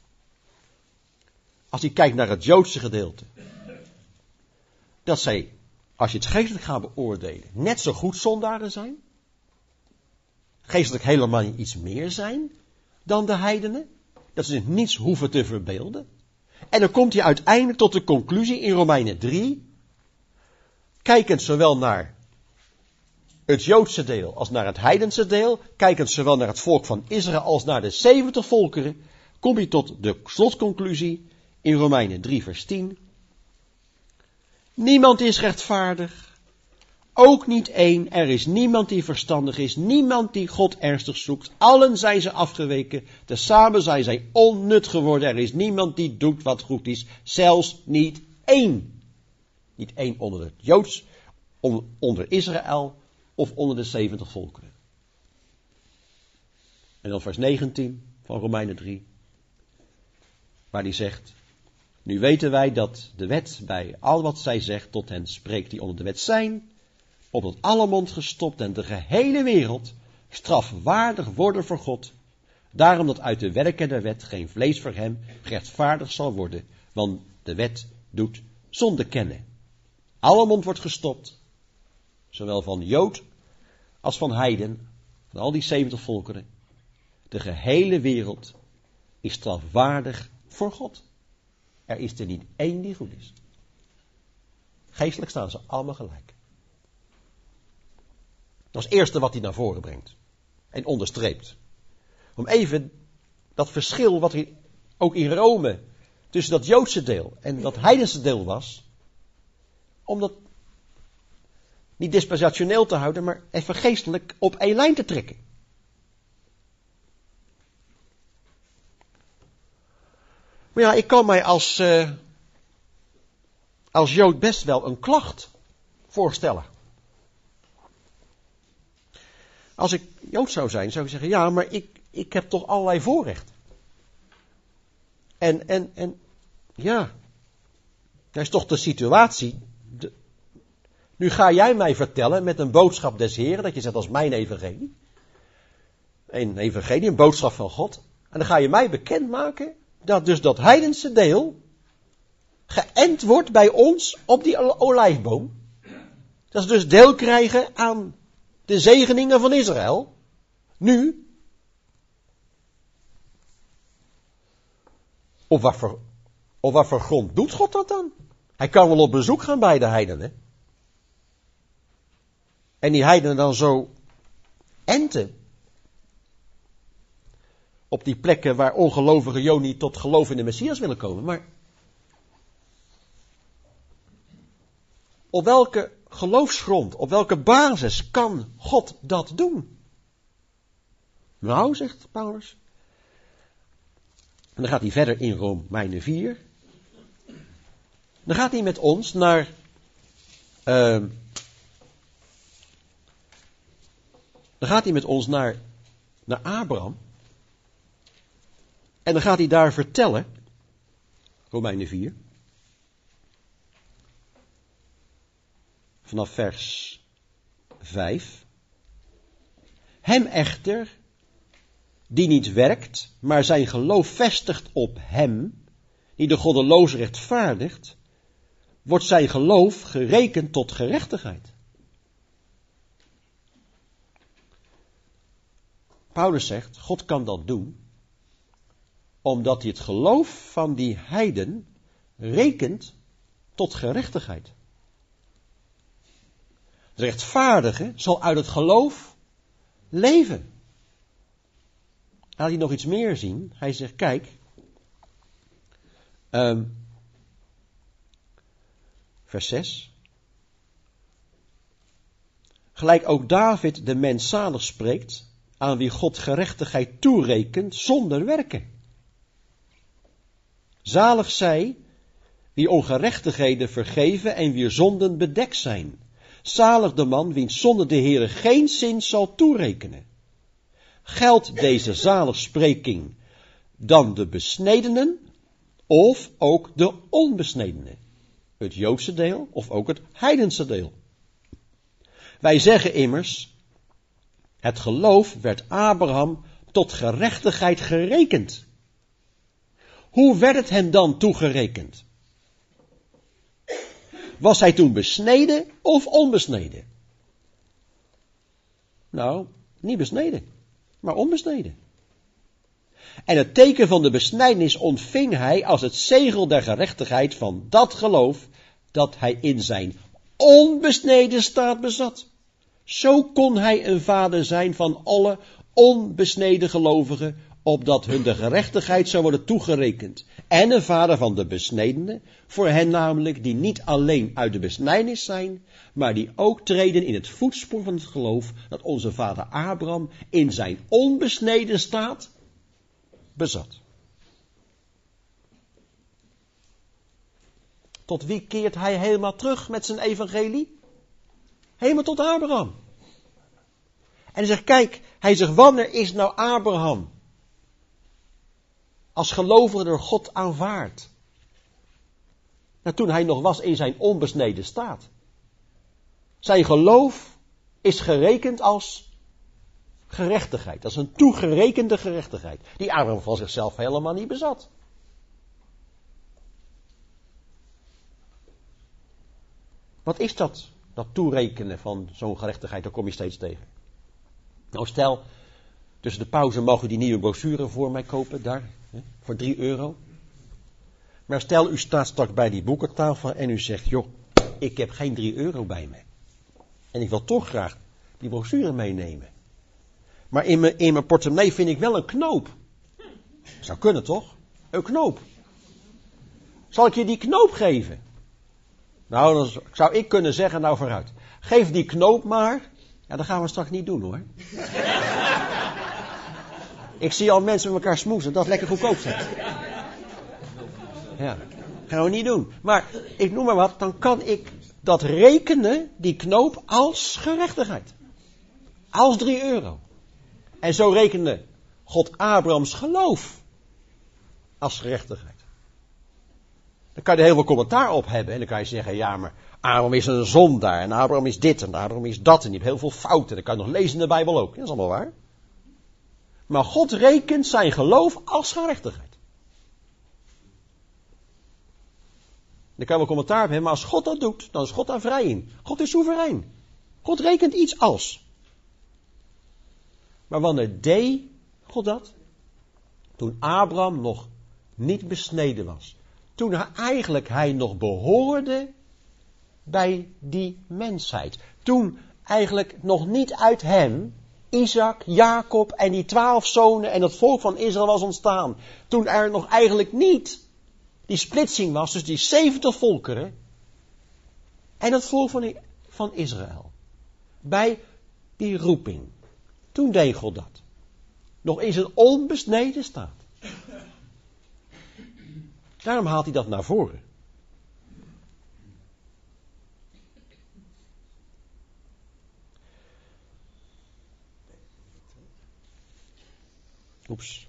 Als hij kijkt naar het Joodse gedeelte. Dat zij, als je het geestelijk gaat beoordelen, net zo goed zondaren zijn. Geestelijk helemaal niet iets meer zijn dan de heidenen. Dat ze zich niets hoeven te verbeelden. En dan komt hij uiteindelijk tot de conclusie in Romeinen 3. Kijkend zowel naar het Joodse deel als naar het heidense deel, kijkend zowel naar het volk van Israël als naar de 70 volkeren, kom je tot de slotconclusie in Romeinen 3 vers 10. Niemand is rechtvaardig, ook niet één, er is niemand die verstandig is, niemand die God ernstig zoekt, allen zijn ze afgeweken, tezamen zijn zij onnut geworden, er is niemand die doet wat goed is, zelfs niet één. Niet één onder het Joods, onder Israël, of onder de 70 volkeren. En dan vers 19 van Romeinen 3. Waar die zegt. Nu weten wij dat de wet bij al wat zij zegt tot hen spreekt die onder de wet zijn. Opdat alle mond gestopt en de gehele wereld strafwaardig worden voor God. Daarom dat uit de werken der wet geen vlees voor hem gerechtvaardigd zal worden. Want de wet doet zonde kennen. Alle mond wordt gestopt. Zowel van Jood als van heiden, van al die 70 volkeren. De gehele wereld is strafwaardig voor God. Er is er niet één die goed is. Geestelijk staan ze allemaal gelijk. Dat is het eerste wat hij naar voren brengt. En onderstreept. Om even dat verschil wat er ook in Rome tussen dat Joodse deel en dat heidense deel was. Om dat niet dispensationeel te houden, maar even geestelijk op één lijn te trekken. Maar ja, ik kan mij als Jood best wel een klacht voorstellen. Als ik Jood zou zijn, zou ik zeggen, ja, maar ik heb toch allerlei voorrechten. En ja, dat is toch de situatie. Nu ga jij mij vertellen met een boodschap des Heren, dat je zegt als mijn evangelie. Een evangelie, een boodschap van God. En dan ga je mij bekendmaken dat dus dat heidense deel geënt wordt bij ons op die olijfboom. Dat ze dus deel krijgen aan de zegeningen van Israël. Nu. Op Op wat voor grond doet God dat dan? Hij kan wel op bezoek gaan bij de heidenen. En die heidenen dan zo enten. Op die plekken waar ongelovige Joden niet tot geloof in de Messias willen komen. Maar op welke geloofsgrond, op welke basis kan God dat doen? Nou, zegt Paulus. En dan gaat hij verder in Romeinen 4. Dan gaat hij met ons naar naar Abraham. En dan gaat hij daar vertellen, Romeinen 4, vanaf vers 5. Hem echter, die niet werkt, maar zijn geloof vestigt op hem, die de goddeloze rechtvaardigt, wordt zijn geloof gerekend tot gerechtigheid. Paulus zegt, God kan dat doen, omdat hij het geloof van die heiden rekent tot gerechtigheid. De rechtvaardige zal uit het geloof leven. Laat hij nog iets meer zien. Hij zegt, kijk, vers 6. Gelijk ook David de mens zalig spreekt, aan wie God gerechtigheid toerekent zonder werken. Zalig zij, wie ongerechtigheden vergeven en wier zonden bedekt zijn. Zalig de man, wiens zonde de Heere geen zin zal toerekenen. Geldt deze zaligspreking dan de besnedenen of ook de onbesnedenen? Het Joodse deel of ook het heidense deel? Wij zeggen immers, het geloof werd Abraham tot gerechtigheid gerekend. Hoe werd het hem dan toegerekend? Was hij toen besneden of onbesneden? Nou, niet besneden, maar onbesneden. En het teken van de besnijdenis ontving hij als het zegel der gerechtigheid van dat geloof dat hij in zijn onbesneden staat bezat. Zo kon hij een vader zijn van alle onbesneden gelovigen, opdat hun de gerechtigheid zou worden toegerekend. En een vader van de besnedenen, voor hen namelijk die niet alleen uit de besnijdenis zijn, maar die ook treden in het voetspoor van het geloof dat onze vader Abraham in zijn onbesneden staat bezat. Tot wie keert hij helemaal terug met zijn evangelie? Helemaal tot Abraham. En hij zegt, kijk, hij zegt, wanneer is nou Abraham als gelovige door God aanvaard? Nou, toen hij nog was in zijn onbesneden staat. Zijn geloof is gerekend als gerechtigheid. Dat is een toegerekende gerechtigheid. Die Abraham van zichzelf helemaal niet bezat. Wat is dat? Dat toerekenen van zo'n gerechtigheid, daar kom je steeds tegen. Nou, stel, tussen de pauze mag u die nieuwe brochure voor mij kopen, daar, voor €3. Maar stel, u staat straks bij die boekentafel en u zegt, joh, ik heb geen €3 bij me. En ik wil toch graag die brochure meenemen. Maar in mijn portemonnee vind ik wel een knoop. Zou kunnen, toch? Een knoop. Zal ik je die knoop geven? Nou, dan zou ik kunnen zeggen, nou vooruit. Geef die knoop maar. Ja, dat gaan we straks niet doen, hoor. Ik zie al mensen met elkaar smoezen, dat is lekker goedkoop zet. Ja, gaan we niet doen. Maar, ik noem maar wat, dan kan ik dat rekenen, die knoop, als gerechtigheid. Als €3. En zo rekende God Abrahams geloof als gerechtigheid. Dan kan je er heel veel commentaar op hebben. En dan kan je zeggen, ja, maar Abraham is een zondaar. En Abraham is dit en Abraham is dat. En die heeft heel veel fouten. Dat kan je nog lezen in de Bijbel ook. Dat is allemaal waar. Maar God rekent zijn geloof als gerechtigheid. Dan kan je wel commentaar op hebben. Maar als God dat doet, dan is God daar vrij in. God is soeverein. God rekent iets als. Maar wanneer deed God dat? Toen Abraham nog niet besneden was. Toen hij nog behoorde bij die mensheid. Toen eigenlijk nog niet uit hem Isaac, Jacob en die 12 zonen en het volk van Israël was ontstaan. Toen er nog eigenlijk niet die splitsing was, dus die 70 volkeren en het volk van Israël. Bij die roeping. Toen deed God dat. Nog in zijn onbesneden staat. Daarom haalt hij dat naar voren. Oeps.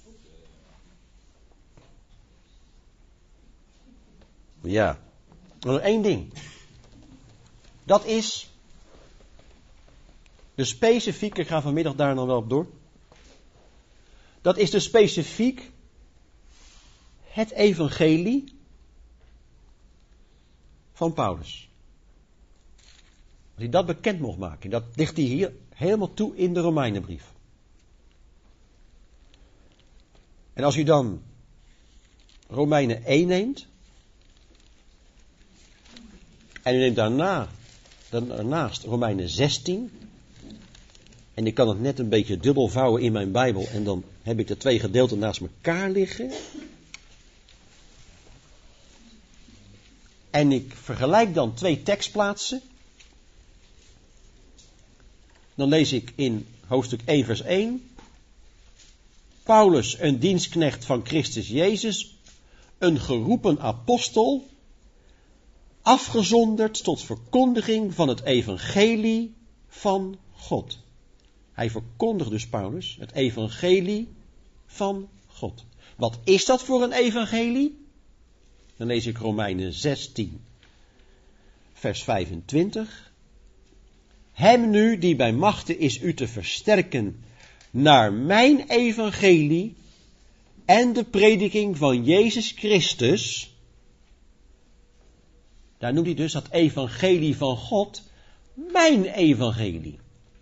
Ja. Nog één ding. Dat is de specifieke, ik ga vanmiddag daar nog wel op door. Dat is dus specifiek het evangelie van Paulus. Als hij dat bekend mocht maken, dat ligt hij hier helemaal toe in de Romeinenbrief. En als u dan Romeinen 1 neemt, en u neemt daarnaast Romeinen 16, en ik kan het net een beetje dubbel vouwen in mijn Bijbel, en dan heb ik de 2 gedeelten naast elkaar liggen. En ik vergelijk dan 2 tekstplaatsen. Dan lees ik in hoofdstuk 1 vers 1. Paulus, een dienstknecht van Christus Jezus, een geroepen apostel, afgezonderd tot verkondiging van het evangelie van God. Hij verkondigt dus, Paulus, het evangelie van God. Wat is dat voor een evangelie? Dan lees ik Romeinen 16, vers 25. Hem nu die bij machte is u te versterken naar mijn evangelie en de prediking van Jezus Christus. Daar noemt hij dus dat evangelie van God mijn evangelie.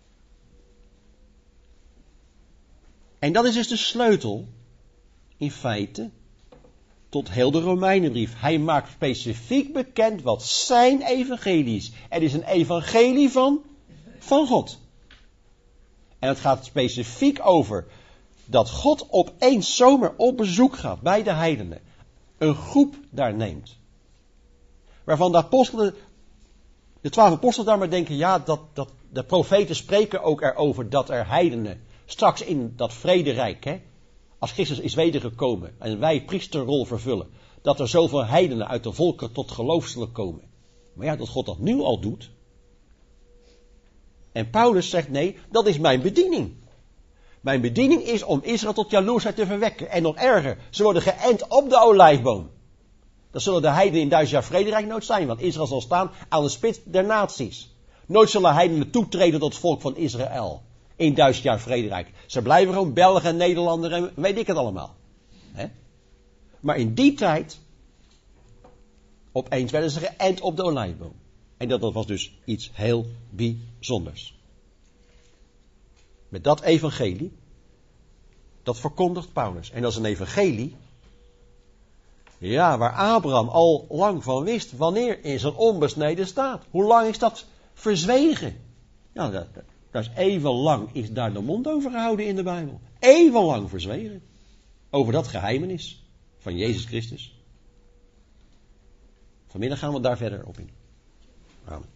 En dat is dus de sleutel, in feite, tot heel de Romeinenbrief. Hij maakt specifiek bekend wat zijn evangelie is. Het is een evangelie van God. En het gaat specifiek over dat God opeens zomaar op bezoek gaat bij de heidenen. Een groep daar neemt. Waarvan de 12 apostelen daar maar denken, ja, dat de profeten spreken ook erover dat er heidenen straks in dat vrederijk, hè, als Christus is wedergekomen en wij priesterrol vervullen, dat er zoveel heidenen uit de volken tot geloof zullen komen. Maar ja, dat God dat nu al doet. En Paulus zegt, nee, dat is mijn bediening. Mijn bediening is om Israël tot jaloersheid te verwekken. En nog erger, ze worden geënt op de olijfboom. Dat zullen de heidenen in 1000 jaar vrederijk nooit zijn, want Israël zal staan aan de spits der naties. Nooit zullen heidenen toetreden tot het volk van Israël. In 1000 jaar vrederijk. Ze blijven gewoon Belgen en Nederlander en weet ik het allemaal. He? Maar in die tijd, opeens werden ze geënt op de olijfboom. En dat was dus iets heel bijzonders. Met dat evangelie, dat verkondigt Paulus. En dat is een evangelie, ja, waar Abraham al lang van wist wanneer in zijn onbesneden staat. Hoe lang is dat verzwegen? Ja, dat is even lang is daar de mond over gehouden in de Bijbel. Even lang verzwegen. Over dat geheimenis van Jezus Christus. Vanmiddag gaan we daar verder op in. Amen.